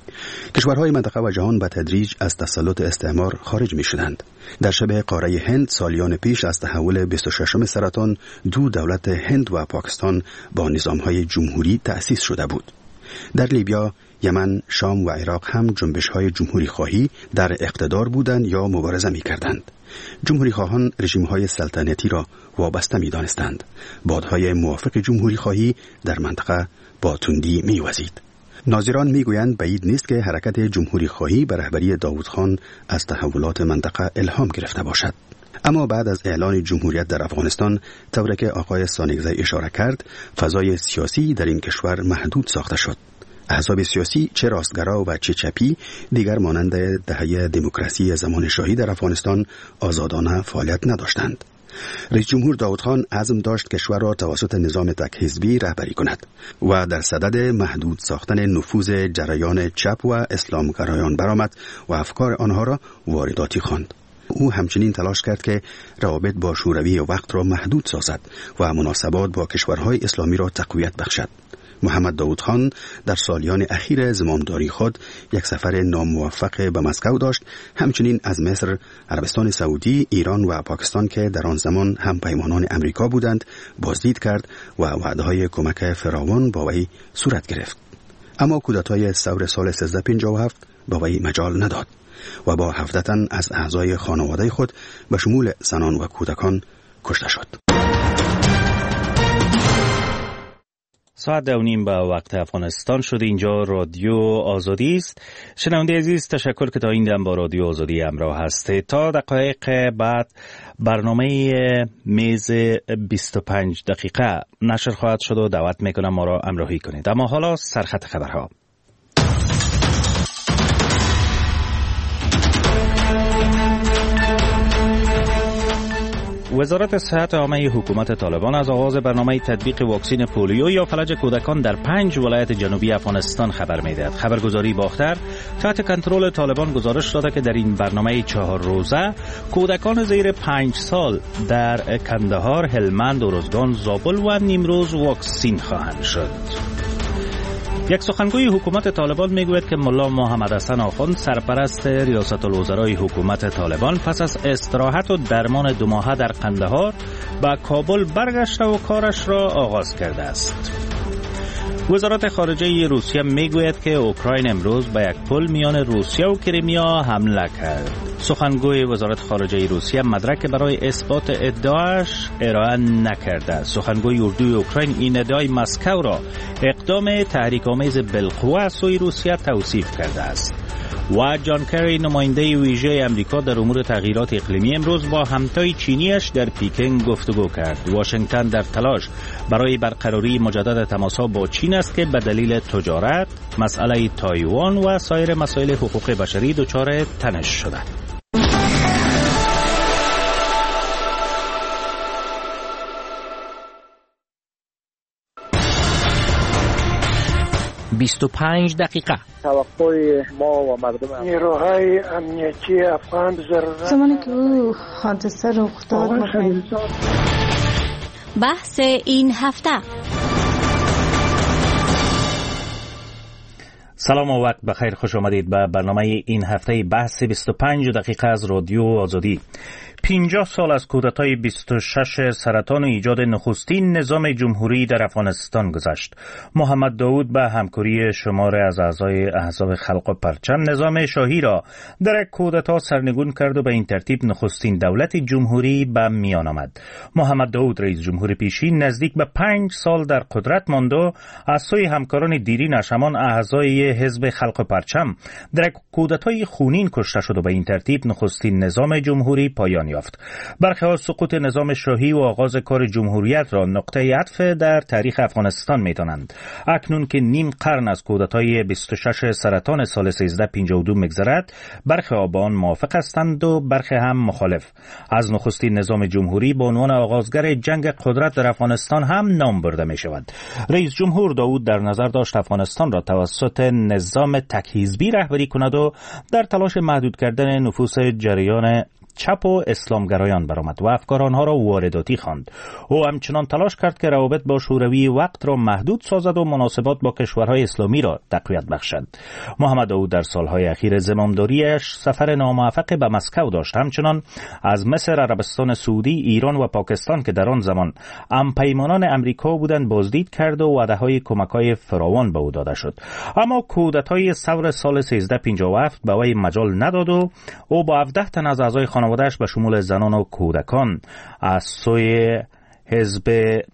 کشورهای منطقه و جهان به تدریج از تسلط استعمار خارج می شدند. در شبه قاره هند سالیان پیش از تحول 26 سرطان 2 دولت هند و پاکستان با نظامهای جمهوری تأسیس شده بود. در لیبیا، یمن، شام و عراق هم جنبش‌های جمهوری خواهی در اقتدار بودند یا مبارزه می کردند. جمهوری خواهان رژیم‌های سلطنتی را وابسته می دانستند. بادهای موافق جمهوری خواهی در منطقه با تندی می وزید. ناظران میگویند بعید نیست که حرکت جمهوری خواهی به رهبری داود خان از تحولات منطقه الهام گرفته باشد. اما بعد از اعلان جمهوریت در افغانستان، طوری که آقای استانکزی اشاره کرد، فضای سیاسی در این کشور محدود ساخته شد. احزاب سیاسی چه راستگرا و چه چپی دیگر مانند دهه دموکراسی زمان شاهی در افغانستان آزادانه فعالیت نداشتند. رئیس جمهور داود خان عزم داشت کشور را توسط نظام تک حزبی رهبری کند و در صدد محدود ساختن نفوذ جریان چپ و اسلامگرایان برآمد و افکار آنها را وارداتی خواند. او همچنین تلاش کرد که روابط با شوروی وقت را محدود سازد و مناسبات با کشورهای اسلامی را تقویت بخشد. محمد داود خان در سالیان اخیر زمامداری خود یک سفر ناموفق به مسکو داشت. همچنین از مصر، عربستان سعودی، ایران و پاکستان که در آن زمان هم پیمانان امریکا بودند بازدید کرد و وعده‌های کمک فراوان با وی صورت گرفت. اما کودتای ثور سال 1357 با وی مجال نداد و با 17 تن از اعضای خانواده خود به شمول زنان و کودکان کشته شد. ساعت 2:30 به وقت افغانستان شد. اینجا رادیو آزادی است. شنونده عزیز، تشکر که تا این دم با رادیو آزادی همراه هستید. تا دقایق بعد برنامه میز 25 دقیقه نشر خواهد شد و دعوت میکنم ما را همراهی کنید. اما حالا سرخط خبرها. وزارت صحت عامه حکومت طالبان از آغاز برنامه تطبیق واکسن پولیو یا فلج کودکان در 5 ولایت جنوبی افغانستان خبر می‌دهد. خبرگزاری باختر تحت کنترل طالبان گزارش داده که در این برنامه 4 روزه کودکان زیر 5 سال در کندهار، هلمند، ارزگان، زابل و نیمروز واکسین خواهند شد. یک سخنگوی حکومت طالبان میگوید که ملا محمد حسن آخوند سرپرست ریاست الوزرای حکومت طالبان پس از استراحت و درمان 2 ماهه در قندهار به کابل برگشته و کارش را آغاز کرده است. وزارت خارجه روسیه میگوید که اوکراین امروز به یک پل میان روسیه و کریمیا حمله کرد. سخنگوی وزارت خارجه روسیه مدرک برای اثبات ادعاش ارائه نکرده. سخنگوی اردوی اوکراین این ادعای مسکو را اقدام تحریک‌آمیز بالقوه از سوی روسیه توصیف کرده است. و جان کری نماینده ویژه امریکا در امور تغییرات اقلیمی امروز با همتای چینیش در پکن گفتگو کرد. واشنگتن در تلاش برای برقراری مجدد تماس‌ها با چین است که به دلیل تجارت، مسئله تایوان و سایر مسائل حقوق بشری دچار تنش شده. «25 دقیقه». توقع ما و مردم نیروهای امنیتی افغان زمانی که او حادثه رخ داد بحث این هفته. سلام و وقت بخیر، خوش آمدید به برنامه این هفته بحث 25 دقیقه از رادیو آزادی. 50 سال از کودتای 26 سرطان و ایجاد نخستین نظام جمهوری در افغانستان گذشت. محمد داود به همکاری شمار از اعضای احزاب خلق و پرچم نظام شاهی را در کودتا سرنگون کرد و به این ترتیب نخستین دولت جمهوری به میان آمد. محمد داود رئیس جمهور پیشین نزدیک به 5 سال در قدرت ماند و از سوی همکاران دیرینش همان اعضای حزب خلق و پرچم در کودتای خونین کشته شد و به این ترتیب نخستین نظام جمهوری پایان یافت. برخی سقوط نظام شاهی و آغاز کار جمهوریت را نقطه عطف در تاریخ افغانستان می‌دانند. اکنون که نیم قرن از کودتای 26 سرطان سال 1352 می‌گذرد، برخی با آن موافق هستند و برخی هم مخالف. از نخستین نظام جمهوری به عنوان آغازگر جنگ قدرت در افغانستان هم نام برده می‌شود. رئیس جمهور داود در نظر داشت افغانستان را توسط نظام تک‌حزبی رهبری کند و در تلاش محدود کردن نفوذ جریان چپ و اسلامگرایان برآمد و افکار آنها را وارداتی خواند. او همچنان تلاش کرد که روابط با شوروی وقت را محدود سازد و مناسبات با کشورهای اسلامی را تقویت بخشد. محمد داود در سالهای اخیر زمامداریش سفر ناموفق به مسکو داشت. همچنان از مصر، عربستان سعودی، ایران و پاکستان که در آن زمان همپیمانان امریکا بودند بازدید کرد و وعده‌های کمک‌های فراوان به او داده شد. اما کودتای ثور سال 1357 به وی مجال نداد و او با 17 تن از اعضای خانواده‌اش به شمول زنان و کودکان از سوی حزب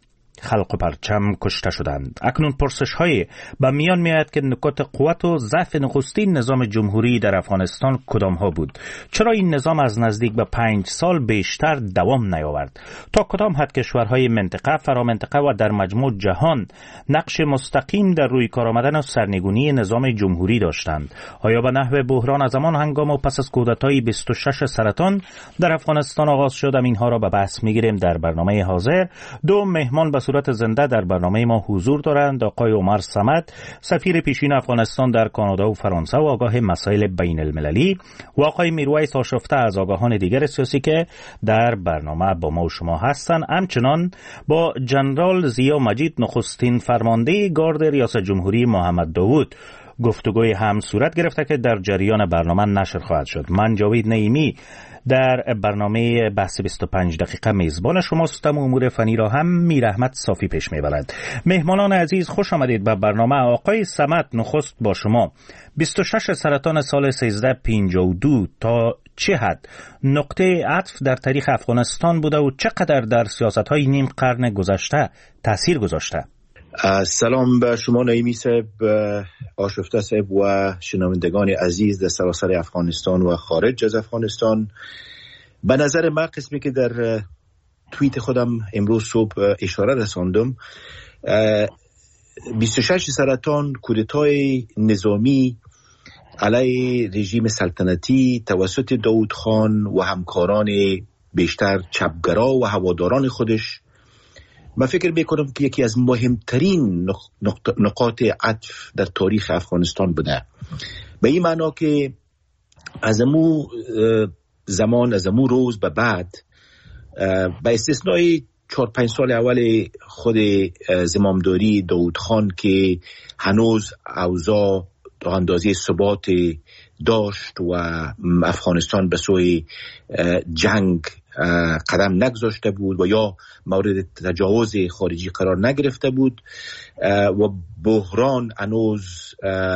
خلق و پرچم کشته شدند. اکنون پرسش‌های به میان می‌آید که نکات قوت و ضعف نخستین نظام جمهوری در افغانستان کدام‌ها بود؟ چرا این نظام از نزدیک به 5 سال بیشتر دوام نیاورد؟ تا کدام حد کشورهای منطقه، فرامنطقه و در مجموع جهان نقش مستقیم در روی کار آمدن و سرنگونی نظام جمهوری داشتند؟ آیا به نحو بحران از همان هنگام و پس از کودتای 26 سرطان در افغانستان آغاز شد؟ اینها را به بحث می‌گیریم در برنامه حاضر. دو مهمان به صورت زنده در برنامه ما حضور دارند آقای عمر صمد، سفیر پیشین افغانستان در کانادا و فرانسه و آگاه مسائل بین المللی، و آقای میرویس آشفته از آگاهان دیگر سیاسی که در برنامه با ما و شما هستند. همچنان با جنرال ضیا مجید، نخستین فرمانده گارد ریاست جمهوری محمد داوود گفتگوی هم صورت گرفته که در جریان برنامه نشر خواهد شد. من جاوید نعیمی در برنامه بحث 25 دقیقه میزبان شما هستم. امور فنی را هم میر احمد صافی پیش میبرد. مهمانان عزیز خوش آمدید به برنامه. آقای صمد، نخست با شما. 26 سرطان سال 1352 تا چه حد نقطه عطف در تاریخ افغانستان بوده و چقدر در سیاست‌های نیم قرن گذشته تأثیر گذاشته؟ سلام به شما نعیمی صاحب، آشفته صاحب و شنوندگان عزیز در سراسر افغانستان و خارج از افغانستان. به نظر من قسمی که در توییت خودم امروز صبح اشاره رساندم، 26 سرطان کودتای نظامی علیه رژیم سلطنتی توسط داوود خان و همکاران بیشتر چپگرا و هواداران خودش، من فکر میکنم که یکی از مهمترین نقاط عطف در تاریخ افغانستان بوده. به این معنا که از امو زمان، از امو روز به بعد، به استثنای 4-5 سال اول خود زمامداری داوود خان که هنوز اوضاع تا اندازه ثبات داشت و افغانستان به سوی جنگ قدم نگذاشته بود و یا مورد تجاوز خارجی قرار نگرفته بود و بحران هنوز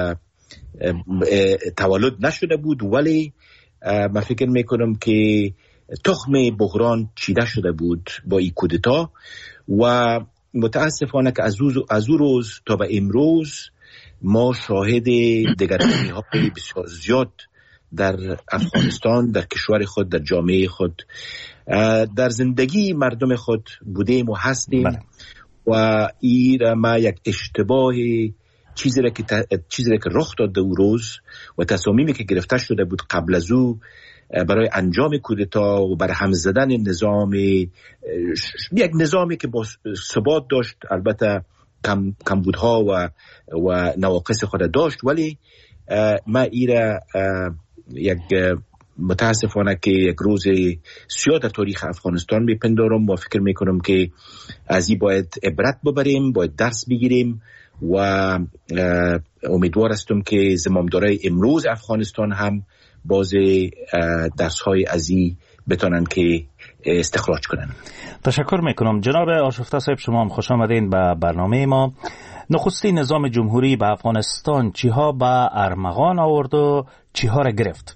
تولد نشده بود، ولی من فکر میکنم که تخم بحران چیده شده بود با این کودتا و متاسفانه که از او روز تا به امروز ما شاهد دگرگونی های بسیار زیاد در افغانستان، در کشور خود، در جامعه خود، در زندگی مردم خود بودیم و هستیم. و این ما یک اشتباه چیزی را که رخ داد او روز و تصامیمی که گرفته شده بود قبل از او برای انجام کودتا و برای هم زدن نظام، یک نظامی که با ثبات داشت، البته کمبودها و نواقص خود داشت، ولی ما ایره یک متاسفانه که یک روز سیاه در تاریخ افغانستان میپندارم و فکر میکنم که از این باید عبرت ببریم، باید درس بگیریم و امیدوار هستم که زمامدارای امروز افغانستان هم باز درس‌های از این بتونن که استخراج کنن. تشکر میکنم. جناب آشفته صاحب، شما هم خوش آمدین به برنامه ما. نخستین نظام جمهوری به افغانستان چیها به ارمغان آورد و چیها را گرفت؟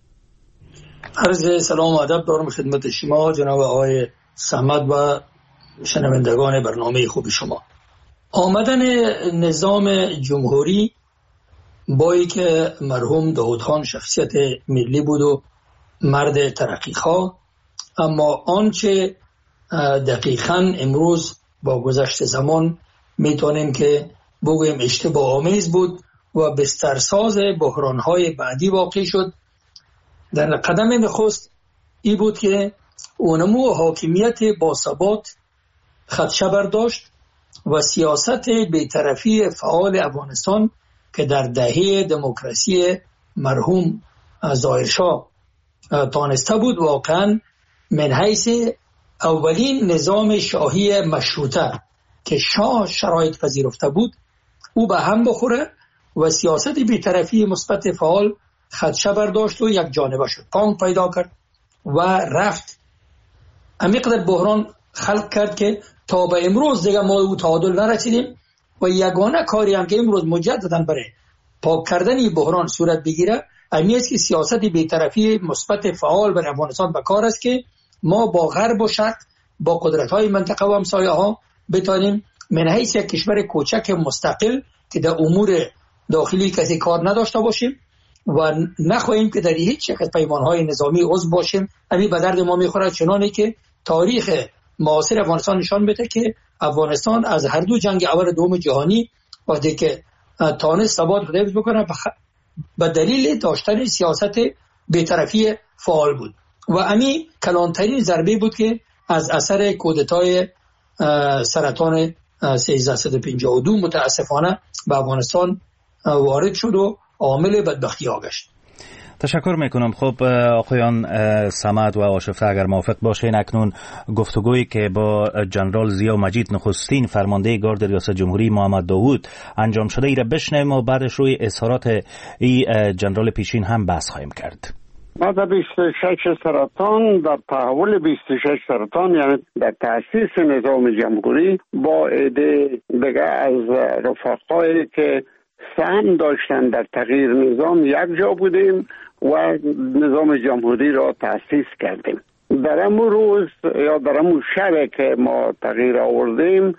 عرض سلام و ادب دارم خدمت شما جناب آقای صمد و شنوندگان برنامه خوب شما. آمدن نظام جمهوری بایی که مرحوم داوود خان شخصیت ملی بود و مرد ترقیخواه، اما آنچه دقیقاً امروز با گذشت زمان میتونیم که بگویم اشتباه آمیز بود و بسترساز بحران‌های بعدی واقع شد. در قدم نخست ای بود که اونمو حاکمیت باثبات خدشه برداشت و سیاست بی‌طرفی فعال افغانستان که در دهه دموکراسی مرحوم ظاهرشاه تانسته بود واقعا من حیث اولین نظام شاهی مشروطه که شاه شرایط پذیرفته بود او به هم بخوره و سیاست بی‌طرفی مثبت فعال خدشه برداشت و یک جانبه شد، پانگ پیدا کرد و رفت امیقدر بحران خلق کرد که تا به امروز دیگه ما او تعادل نرسیدیم و یگانه کاری هم که امروز مجددا برای پاک کردن بحران صورت بگیره امی است که سیاست بی‌طرفی مثبت فعال بر افغانستان به کار است که ما با غرب و شرق با قدرت‌های منطقه و همسایه‌ها بتانیم من حیث یک کشور کوچک مستقل که در امور داخلی کسی کار نداشته باشیم و نخواهیم که در هیچ یک از پیمان‌های نظامی عضو باشیم. همین به درد ما می‌خوره، چنانه که تاریخ معاصر افغانستان نشان میده که افغانستان از هر دو جنگ اول و دوم جهانی وقتی که تانست ثبات خود حفظ بکنه به دلیل داشتن سیاست بی‌طرفی فعال بود و همین کلانترین ضربه بود که از اثر کودتای سرطان 1352 متاسفانه به افغانستان وارد شد و عامل بدبختی ها گشت. تشکر میکنم. خب آقایان صمد و آشفته اگر موافق باشین اکنون گفتگویی که با جنرال ضیا مجید نخستین فرمانده گارد ریاست جمهوری محمد داوود انجام شده ای را بشنویم و بعدش روی اظهارات ای جنرال پیشین هم بحث خواهیم کرد. ما در 26 سرطان، در تحول 26 سرطان، یعنی در تأسیس نظام جمهوری با عده دیگه از رفقایی که سهم داشتن در تغییر نظام یک جا بودیم و نظام جمهوری را تأسیس کردیم. در امو روز یا در امو شب که ما تغییر آوردیم،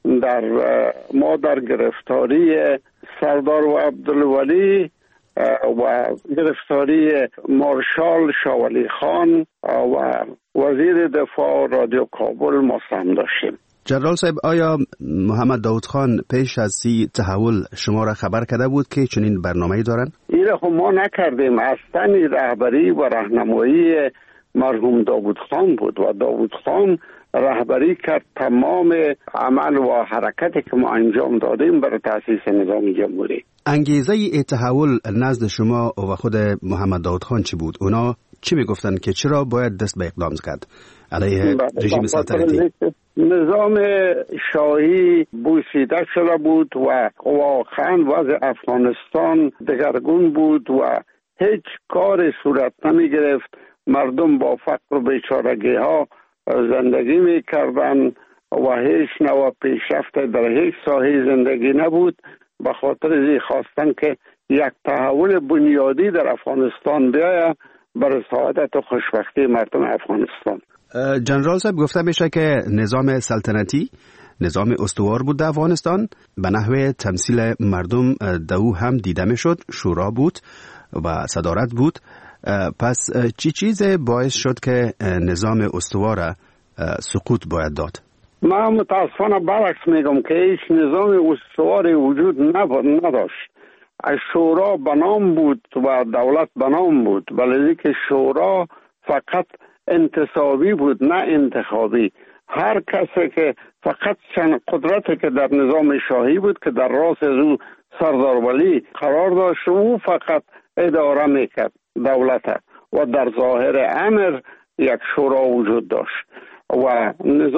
ما در گرفتاری سردار و عبدالولی و گرفتاری مارشال شاولی خان و وزیر دفاع رادیو کابل ما سهم داشتیم. جنرال صاحب، آیا محمد داوود خان پیش از سی تحول شما را خبر کرده بود که چنین برنامه‌ای دارن؟ این را خب ما نکردیم. اصلا رهبری و راهنمایی مرحوم داوود خان بود و داوود خان رهبری کرد تمام عمل و حرکتی که ما انجام دادیم برای تأسیس نظام جمهوری. انگیزه ای تحول نزد شما و خود محمد داوود خان چی بود؟ اونا چی میگفتن که چرا باید دست به اقدام کرد علیه رژیم سلطنتی؟ نظام شاهی بوسیده شده بود و واقعا وضع افغانستان دگرگون بود و هیچ کار صورت نمی گرفت. مردم با فقر و بیچارگی ها زندگی می کردن و هیچ نوع پیشرفت در هیچ ساحه زندگی نبود. به خاطر ازی خواستن که یک تحول بنیادی در افغانستان بیاید برای سعادت و خوشبختی مردم افغانستان. جنرال صاحب، گفته میشه که نظام سلطنتی نظام استوار بود در افغانستان، به نحوه تمثیل مردم دو هم دیده میشد، شورا بود و صدارت بود. پس چی چیز باعث شد که نظام استوار سقوط باید داد؟ من متاسفانه برعکس میگم که هیچ نظام استواری وجود نداشت. شورا بنام بود و دولت بنام بود، ولی که شورا فقط انتصابی بود نه انتخابی. هر کسی که فقط چند قدرتی که در نظام شاهی بود که در راس او سردار ولی قرار داشت، او فقط اداره میکرد دولت و در ظاهر امر یک شورا وجود داشت و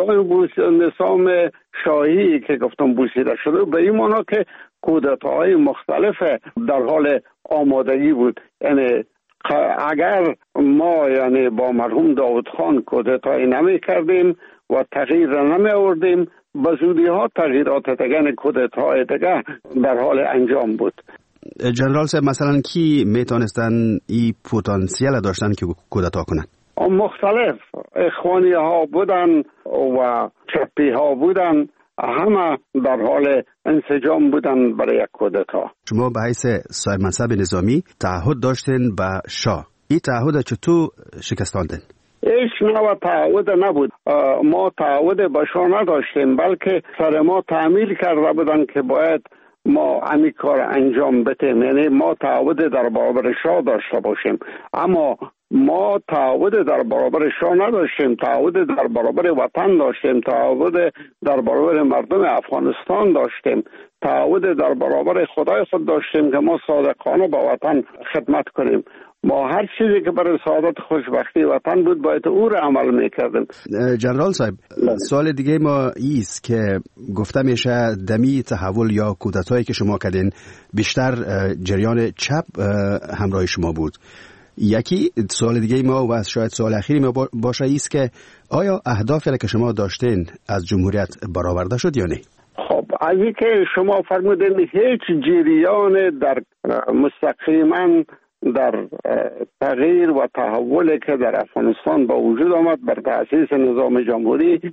نظام شاهی که گفتم بوسیده شده به این معنا که کودتاهای مختلف در حال آمادگی بود. یعنی اگر ما یعنی با مرحوم داوود خان کودتایی نمی کردیم و تغییر نمی آوردیم، به زودی ها تغییرات دیگر کودتاهای دیگر در حال انجام بود. جنرال صاحب، مثلا کی میتونستن این پتانسیل داشتن که کودتا کنن؟ مختلف اخوانی ها بودن و چپی ها بودن، همه در حال انسجام بودن برای یک کودتا. شما به حیث صاحب منصب نظامی تعهد داشتین به شاه، این تعهد چطور شکستاندین؟ هیچ نوع تعهد نبود. ما تعهد به شاه نداشتیم، بلکه سر ما تعمیل کرده بودن که باید ما همین کار انجام بدیم. یعنی ما تعهد در برابر شاه داشته باشیم، اما ما تعهد در برابر شاه نداشتیم، تعهد در برابر وطن داشتیم، تعهد در برابر مردم افغانستان داشتیم، تعهد در برابر خدای خود داشتیم که ما صادقانه با وطن خدمت کنیم. ما هر چیزی که برای سعادت خوشبختی وطن بود باید او را عمل میکردیم. جنرال صاحب، سوال دیگه ما ایست که گفته میشه دمی تحول یا کودتایی که شما کردین بیشتر جریان چپ همراه شما بود. یکی سوال دیگه ما و شاید سوال اخیری ما باشه ایست که آیا اهدافی که شما داشتین از جمهوریت برآورده شد یا نه؟ خب از این که شما فرمودین هیچ جریان در مستقیما در تغییر و تحولی که در افغانستان با وجود آمد بر تأسیس نظام جمهوری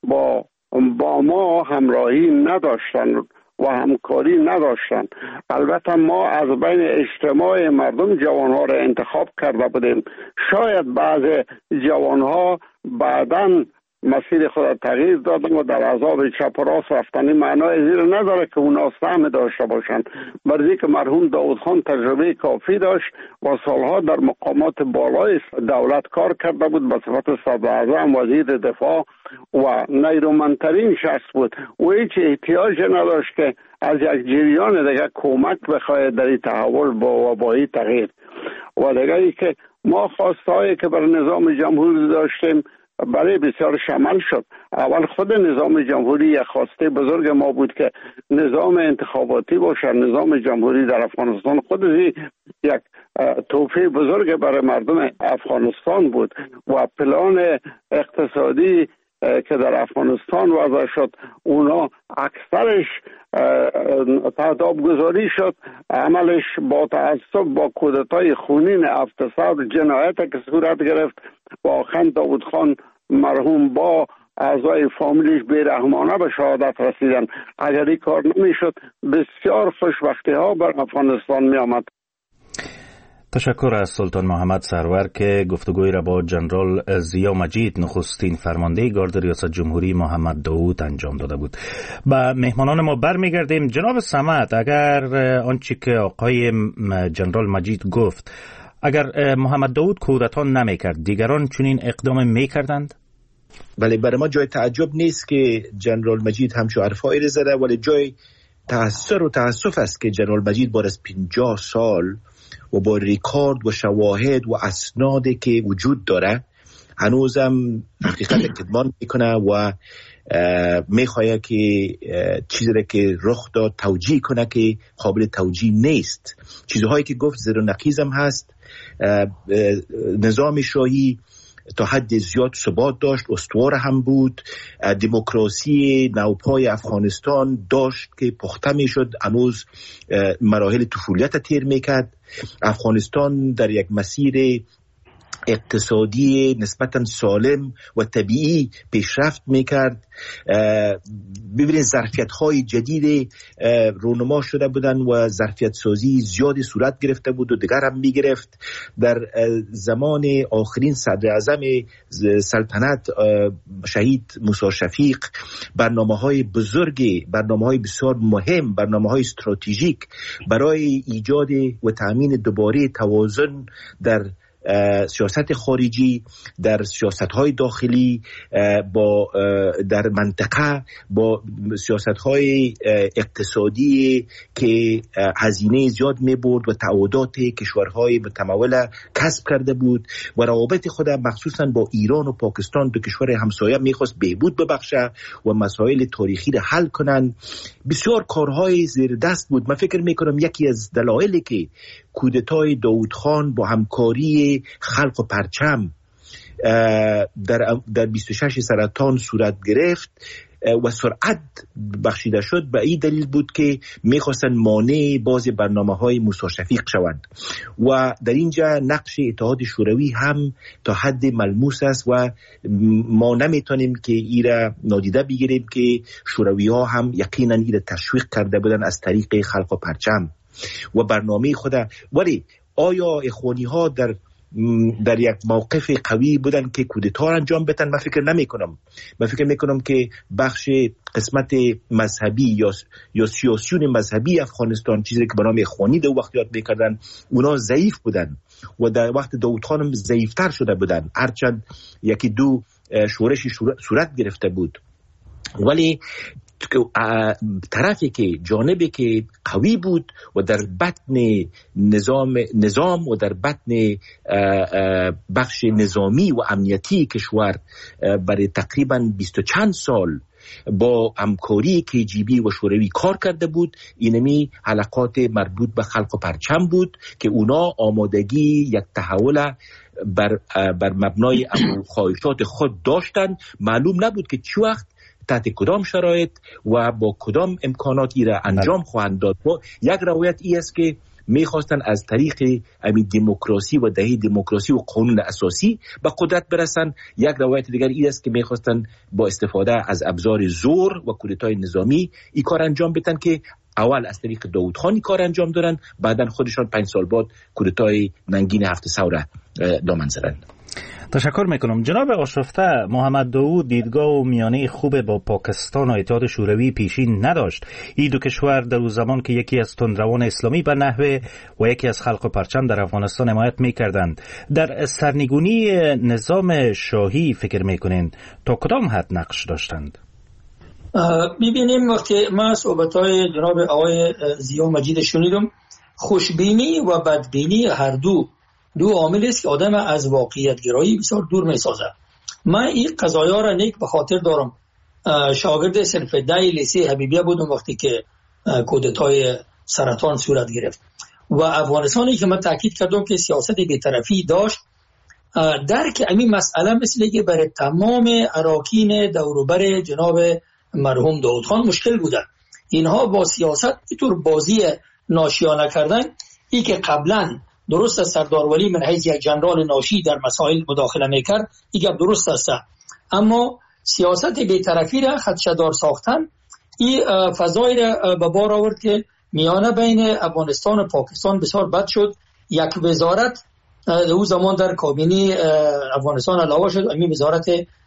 با ما همراهی نداشتن و همکاری نداشتن. البته ما از بین اجتماع مردم جوانها را انتخاب کرده بودیم. شاید بعض جوانها بعداً مسیر خود تغییر دادن و در عذاب چپ و راست رفتنی معنای زیر نداره که اونا سهم داشته باشن. برای که مرحوم داود خان تجربه کافی داشت و سالها در مقامات بالای دولت کار کرده بود به صفت صدر اعظم، وزیر دفاع و نیرومندترین شخص بود و هیچ احتیاج نداشت که از یک جریان دیگه کمک بخواهد در این تحول با وبایی تغییر. و دیگه ای که ما خواستهایی که بر نظام جمهوری داشتیم برای بسیار شمل شد. اول خود نظام جمهوری یک خواسته بزرگ ما بود که نظام انتخاباتی باشه. نظام جمهوری در افغانستان خودش یک تحفه بزرگ برای مردم افغانستان بود و پلان اقتصادی که در افغانستان وضع شد اونا اکثرش تحت آبگذاری شد. عملش با تعصب با کودتای خونین 700 جنایت که صورت گرفت و آخر داود خان مرحوم با اعضای فامیلیش بیرحمانه به شهادت رسیدن. اگر این کار نمیشد بسیار خوشبختی ها بر افغانستان می آمد. تشکر از سلطان محمد سرور که گفتگوی را با جنرال ضیا مجید نخستین فرمانده گارد ریاست جمهوری محمد داوود انجام داده بود. با مهمانان ما برمیگردیم. جناب صمد، اگر آنچه که آقای جنرال مجید گفت، اگر محمد داوود کودتا نمیکرد دیگران چنین اقدام میکردند؟ بله، برای ما جای تعجب نیست که جنرال مجید همچو حرفایی را زده، ولی جای تأثیر و تأسف است که جنرال مجید بعد از 50 سال و با ریکارد و شواهد و اسنادی که وجود داره هنوزم حقیقت کدمان میکنه و میخواه که چیزی را که رخ داد توجیه کنه که قابل توجیه نیست. چیزهایی که گفت زیر و نقیزم هست. نظام شاهی تا حد زیاد ثبات داشت، استوار هم بود. دموکراسی نوپای افغانستان داشت که پخته می شد، هنوز مراحل طفولیت تیر میکرد. افغانستان در یک مسیر اقتصادی نسبتا سالم و طبیعی پیشرفت میکرد. ببینید ظرفیت های جدید رونما شده بودن و ظرفیت سازی زیادی صورت گرفته بود و دیگر هم میگرفت. در زمان آخرین صدر اعظم سلطنت شهید موسی شفیق برنامه های بزرگ، برنامه های بسیار مهم، برنامه های استراتژیک برای ایجاد و تأمین دوباره توازن در سیاست خارجی، در سیاست‌های داخلی، با در منطقه، با سیاست‌های اقتصادی که هزینه زیاد می‌برد و تعهدات کشورهای متمول کسب کرده بود و روابط خود مخصوصاً با ایران و پاکستان، دو کشور همسایه می‌خواست بهبود ببخشه و مسائل تاریخی را حل کنن. بسیار کارهای زیر دست بود. من فکر می‌کنم یکی از دلایلی که کودتای داود خان با همکاری خلق و پرچم در 26 سرطان صورت گرفت و سرعت بخشیده شد به این دلیل بود که میخواستن مانع باز برنامه‌های موسی شفیق شوند و در اینجا نقش اتحاد شوروی هم تا حد ملموس است و ما نمیتونیم که ایره نادیده بگیریم که شوروی‌ها هم یقینا ایره تشویق کرده بودن از طریق خلق و پرچم و برنامه خود. ولی آیا اخوانی ها در یک موقف قوی بودن که کودتا انجام بدن؟ من فکر نمی کنم. من فکر می کنم که بخش قسمت مذهبی یا سیاسیون مذهبی افغانستان، چیزی که به نام اخوانی در وقت یاد میکردن، اونا ضعیف بودن و در وقت داود خان هم ضعیفتر شده بودن، هرچند یکی دو شورشی صورت گرفته بود. ولی طرفی که جانبی که قوی بود و در بطن نظام و در بطن بخش نظامی و امنیتی کشور برای تقریبا 20 چند سال با همکاری KGB و شوروی کار کرده بود، اینمی حلقات مربوط به خلق و پرچم بود که اونا آمادگی یک تحول بر مبنای خواهشات خود داشتن. معلوم نبود که چه وقت تحت کدام شرایط و با کدام امکانات را انجام خواهند داد. یک روایت ای است که میخواستن از طریق دموکراسی و دهه دموکراسی و قانون اساسی به قدرت برسن. یک روایت دیگر ای است که میخواستن با استفاده از ابزار زور و کودتای نظامی این کار انجام بدن که اول از طریق داود خان کار انجام دارن، بعدن خودشان 5 سال بعد کودتای ننگین 7 سوره دامن زدن. تشکر میکنم. جناب آشفته، محمد داوود دیدگاه و میانه خوب با پاکستان و اتحاد شوروی پیشین نداشت. این دو کشور در اون زمان که یکی از تندروان اسلامی به نحوه و یکی از خلق و پرچم در افغانستان حمایت میکردند، در سرنگونی نظام شاهی فکر میکنین تا کدام حد نقش داشتند؟ ببینیم وقتی ما صحبت‌های جناب آقای ضیا مجید شنیدم، خوشبینی و بدبینی هر دو عامل است که آدم از واقعیت گرایی بسیار دور می سازه. من این قضایا را نیک به خاطر دارم. شاگرد صنف 10 لیسه حبیبیه بودم وقتی که کودتای سرطان صورت گرفت و افغانستانی که من تاکید کردم که سیاست بی‌طرفی داشت، درک همین مسئله مثل که برای تمام اراکین دوروبر جناب مرحوم داود خان مشکل بوده. اینها با سیاست اینطور بازی ناشیانه کردن، ای که قبلا درست است سردار ولی من حیث یک جنرال ناشی در مسائل مداخله میکرد، این درست است، اما سیاست بی‌طرفی را خدشه‌دار ساختن این فضایی را به بار آورد که میانه بین افغانستان و پاکستان بسیار بد شد. یک وزارت او زمان در کابینه افغانستان علاوه شد، همین وزارت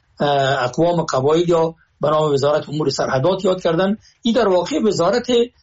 اقوام قبایل یا به نام وزارت امور سرحدات یاد کردن. این در واقع وزارت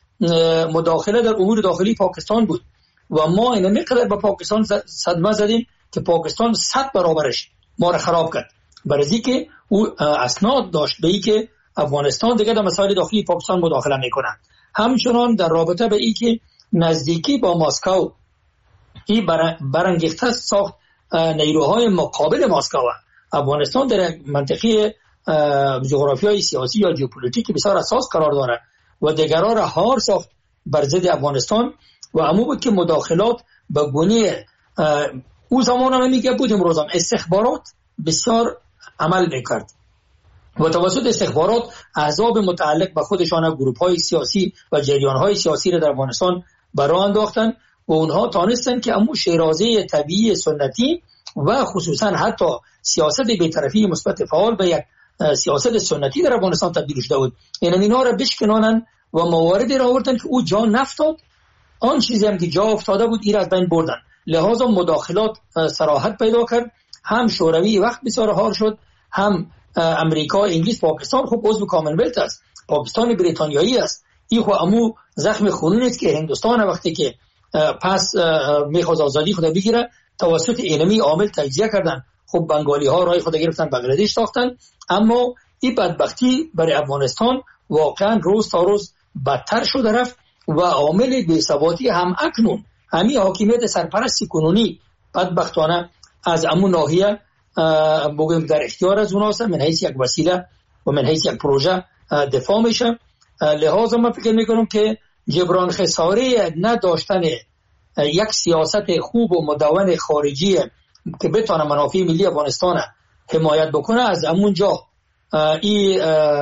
مداخله در امور داخلی پاکستان بود و ما اینمی قدر به پاکستان صدمه زدیم که پاکستان 100 برابرش ما را خراب کرد، برای که او اسناد داشت به ای که افغانستان دیگه در مسائل داخلی پاکستان مداخله میکنه. همچنان در رابطه به ای که نزدیکی با مسکو این برانگیخته ساخت نیروهای مقابل مسکو. افغانستان در منطقه جغرافیای سیاسی یا ژئوپلیتیک بسیار اساس قرار داره و دیگرها را هار ساخت بر ضد افغانستان و امو بود که مداخلات به گونه او زمان هم میگه بود امروز هم استخبارات بسیار عمل میکرد و توسط استخبارات احزاب متعلق به خودشان گروه های سیاسی و جریان های سیاسی را در افغانستان برای انداختن و اونها تانستن که امو شیرازه طبیعی سنتی و خصوصا حتی سیاست بی‌طرفی مثبت فعال به یک سیاست سنتی در افغانستان تبدیل شده بود. یعنی اینا را بشکنانن و مواردی را آوردن که او جا نفتاد، آن چیزی هم که جا افتاده بود این از بین بردن. لحاظا مداخلات صراحت پیدا کرد. هم شوروی وقت بسیار هار شد، هم امریکا، انگلیس، پاکستان خب عضو کامنولت است، پاکستان بریتانیایی است. این خو امو زخم خونی است که هندوستان وقتی که پس میخواست آزادی خود بگیره توسط اینمی عامل تجزیه کردن. خب بنگالی ها رای خود گرفتن، بنگلادش ساختن، اما این بدبختی برای افغانستان واقعا روز تا روز بدتر شده رفت و عامل بی‌ثباتی هم اکنون همین حاکمیت سرپرستی کنونی بدبختانه از امون ناحیه بگویم در اختیار از اوناست، من حیث یک وسیله و من حیث یک پروژه دفاع میشه. لحاظا من فکر میکنم که جبران خساره نداشتن یک سیاست خوب و مدون خارجی که بتونه منافع ملی افغانستان حمایت بکنه، از امون جا این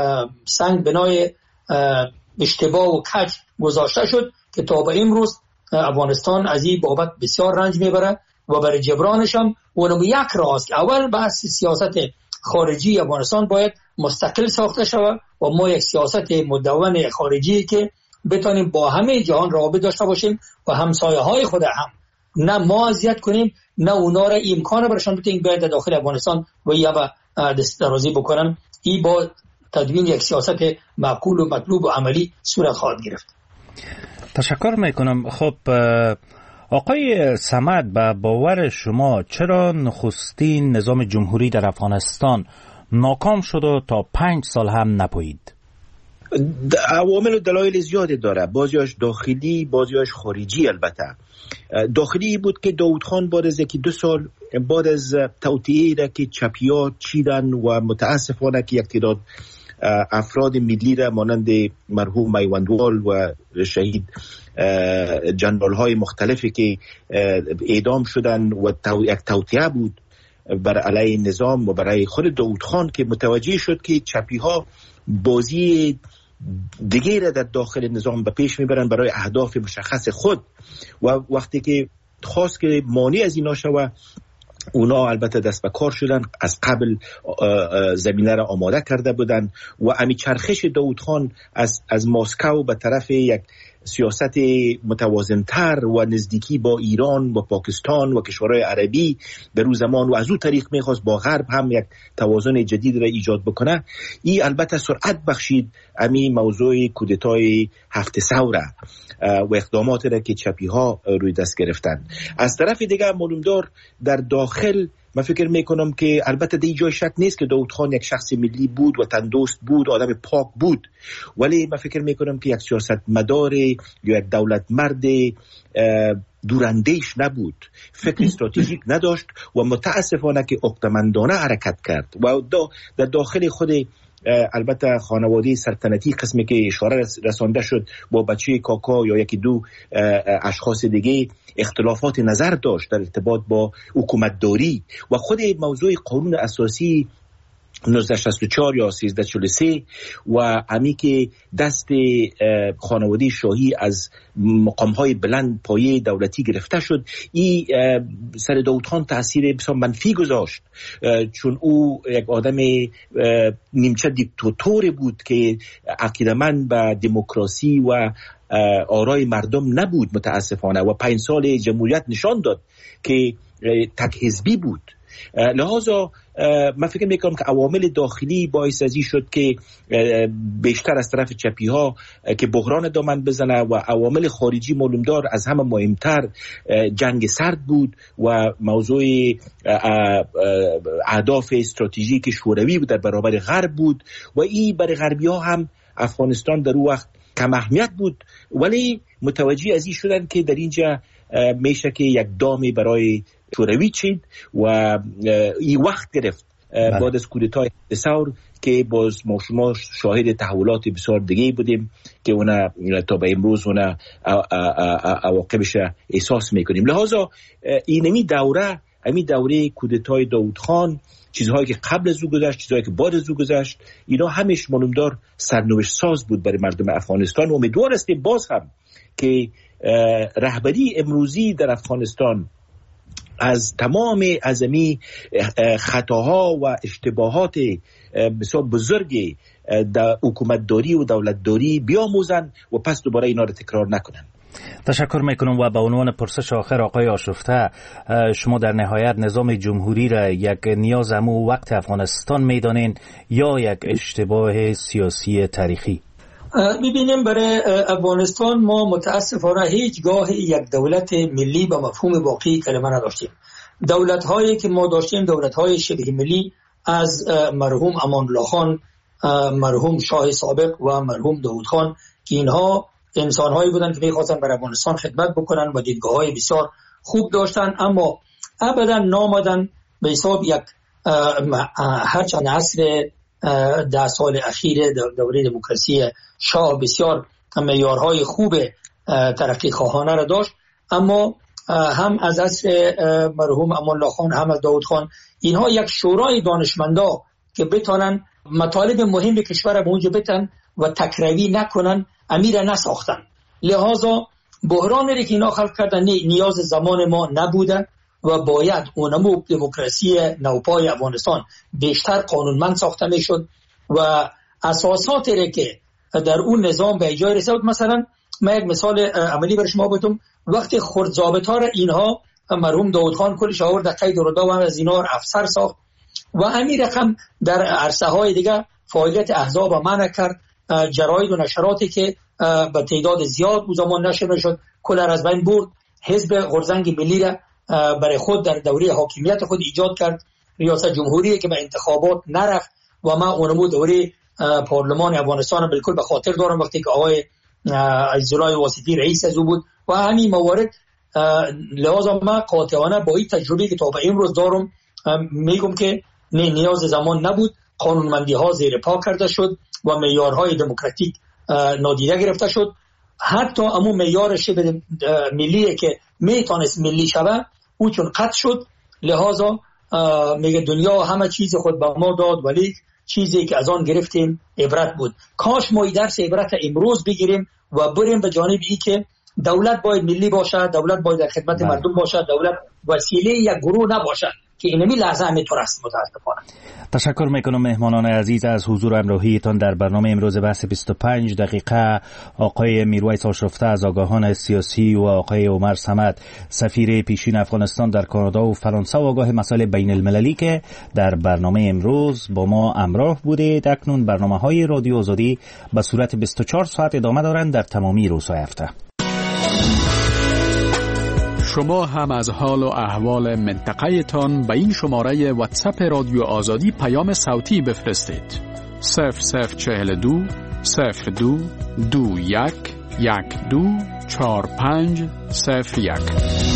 سنگ بنای اشتباه و کج گذاشته شد که تا به امروز افغانستان از این بابت بسیار رنج میبره و برای جبرانش هم اونم یک راست که اول بحث سیاست خارجی افغانستان باید مستقل ساخته شود و ما یک سیاست مدون خارجی که بتونیم با همه جهان روابط داشته باشیم و همسایه های خود هم نه ما اذیت کنیم نه اونا را امکان برشان بدیم بیاید داخل افغانستان و یا دسترازی بکنن. این با تدوین یک سیاست معقول و مطلوب و عملی صورت خواهد گرفت. تشکر میکنم. خب آقای صمد، به باور شما چرا نخستین نظام جمهوری در افغانستان ناکام شد و تا 5 سال هم نپایید؟ عوامل و دلایل زیادی داره، بعضیاش داخلی بعضیاش خارجی. البته داخلی بود که داود خان بعد از 2 سال بعد از توطئه‌ای را که چپی‌ها چیدن و متاسفانه که یک تعداد افراد ملی را مانند مرحوم میوندوال و شهید جنرال های مختلفی که اعدام شدن و یک توطئه بود بر علیه نظام و برای خود داود خان که متوجه شد که چپی ها بازی دیگه را در داخل نظام به پیش میبرن برای اهداف مشخص خود و وقتی که خواست که مانع از اینا شوه، اونا البته دست به کار شدن، از قبل زمینه را آماده کرده بودن و امی چرخش داود خان از مسکو به طرف یک سیاست متوازنتر و نزدیکی با ایران و پاکستان و کشورهای عربی به روز زمان و از اون طریق میخواست با غرب هم یک توازن جدید را ایجاد بکنه. این البته سرعت بخشید امی موضوع کودتای 7 ثوره و اقدامات را که چپی ها روی دست گرفتن. از طرف دیگه معلومدار در داخل من فکر میکنم که البته در جای شک نیست که داود خان یک شخص ملی بود و تندرست بود، آدم پاک بود، ولی من فکر میکنم که یک سیاستمدار یا یک دولت مرد دوراندیش نبود، فکر استراتژیک نداشت و متاسفانه که عقده‌مندانه حرکت کرد و در داخل خود البته خانواده سلطنتی قسمی که اشاره رسانده شد با بچه کاکا یا یکی دو اشخاص دیگه اختلافات نظر داشت در ارتباط با حکومتداری و خود موضوع قانون اساسی 1964 یا 1343 و همی که دست خانواده شاهی از مقامهای بلند پایه دولتی گرفته شد، این سر داود خان تأثیر بسیار منفی گذاشت، چون او یک آدم نیمچه دیکتاتور بود که عقیده‌مند به دموکراسی و آرای مردم نبود متاسفانه و 5 سال جمهوریت نشان داد که تک حزبی بود. لحاظا من فکر میکنم که عوامل داخلی باعث ازی شد که بیشتر از طرف چپی ها که بحران دامن بزنه و عوامل خارجی معلومدار از همه مهمتر جنگ سرد بود و موضوع اهداف استراتژیک شوروی در برابر غرب بود و این برای غربی ها هم افغانستان در اون وقت کم اهمیت بود، ولی متوجه ازی شدن که در اینجا میشه که یک دامی برای شوروی چید و این وقت گرفت بعد از کودتای ثور که باز ما شما شاهد تحولات بسیار دیگه بودیم که اونا تا به امروز اونا عواقبش احساس میکنیم. لحاظا اینمی دوره کودتای داود خان، چیزهایی که قبل از او گذشت، چیزهایی که بعد از او گذشت، اینا همش معلومدار سرنوشت ساز بود برای مردم افغانستان و امیدوار هستیم باز هم که رهبری امروزی در افغانستان از تمام ازمی خطاها و اشتباهات بسیار بزرگ در حکومتداری و دولتداری بیاموزن و پس دوباره اینا رو تکرار نکنن. تشکر میکنم و به عنوان پرسش آخر آقای آشفته، شما در نهایت نظام جمهوری را یک نیاز امو وقت افغانستان میدانین یا یک اشتباه سیاسی تاریخی؟ ببینیم برای افغانستان ما متاسفانه هیچگاه یک دولت ملی به مفهوم واقعی کلمه نداشتیم. دولت هایی که ما داشتیم دولت های شبه ملی از مرحوم امان الله خان، مرحوم شاه سابق و مرحوم داود خان که اینها انسان هایی بودن که میخواستن برای افغانستان خدمت بکنن و دیدگاه های بسیار خوب داشتن، اما ابدا نامدن به حساب یک هرچند عصر 10 سال اخیر دوره دموکراسی شاه بسیار معیارهای خوب ترقی خواهانه را داشت، اما هم از عصر مرحوم امان الله خان هم از داود خان اینها یک شورای دانشمندا که بتونن مطالب مهم کشور به اونجا بتن و تکروی نکنن امیر نساختن. لحاظا بحرانی که اینا خلق کردن نیاز زمان ما نبوده و باید اونمو دموکراسی نوپای افغانستان بیشتر قانونمند ساخته میشد و اساساتی که در اون نظام به جای رسید. مثلا من یک مثال عملی برای شما بگم، وقتی خردضابطا را اینها مرحوم داود خان کلش آورد قید ردا و از اینا افسر ساخت و همین رقم در عرصه های دیگه فعالیت احزاب منع کرد، جراید و نشراتی که به تعداد زیاد او زمان نشر شد کل از بین برد، حزب غرزنگ ملی را برای خود در دوره حاکمیت خود ایجاد کرد، ریاست جمهوری که به انتخابات نرفت و ما اونمو دوره پارلمان افغانستان بالکل به خاطر دارم وقتی که آقای عزیزالله واسطی رئیس از او بود و همین موارد. لحاظا من قاطعانه با این تجربه که تا به امروز دارم میگم که نیاز زمان نبود، قانونمندی ها زیر پا کرده شد و معیارهای دموکراتیک نادیده گرفته شد. حتی امو معیار شبه ملی که میتونست ملی شوه او چون قطع شد، لحاظا میگه دنیا همه چیز خود به ما داد ولی چیزی که از آن گرفتیم عبرت بود. کاش ما درس عبرت امروز بگیریم و بریم به جانب ای که دولت باید ملی باشه، دولت باید در خدمت مردم باشه، دولت وسیله یک گروه نباشه که اینمی لحظه همینطور است متاسفانه. تشکر میکنم مهمانان عزیز از حضور امروهیتان در برنامه امروز بحث 25 دقیقه. آقای میرویس آشرفته از آگاهان سیاسی و آقای عمر صمد سفیر پیشین افغانستان در کانادا و فرانسه و آگاه مسائل بین المللی که در برنامه امروز با ما همراه بودید. اکنون برنامه‌های رادیو آزادی به صورت 24 ساعت ادامه دارند در تمامی روزهای هفته. شما هم از حال و احوال منطقه تان به این شماره واتساپ رادیو آزادی پیام صوتی بفرستید. 0042 02 21 12 45 01.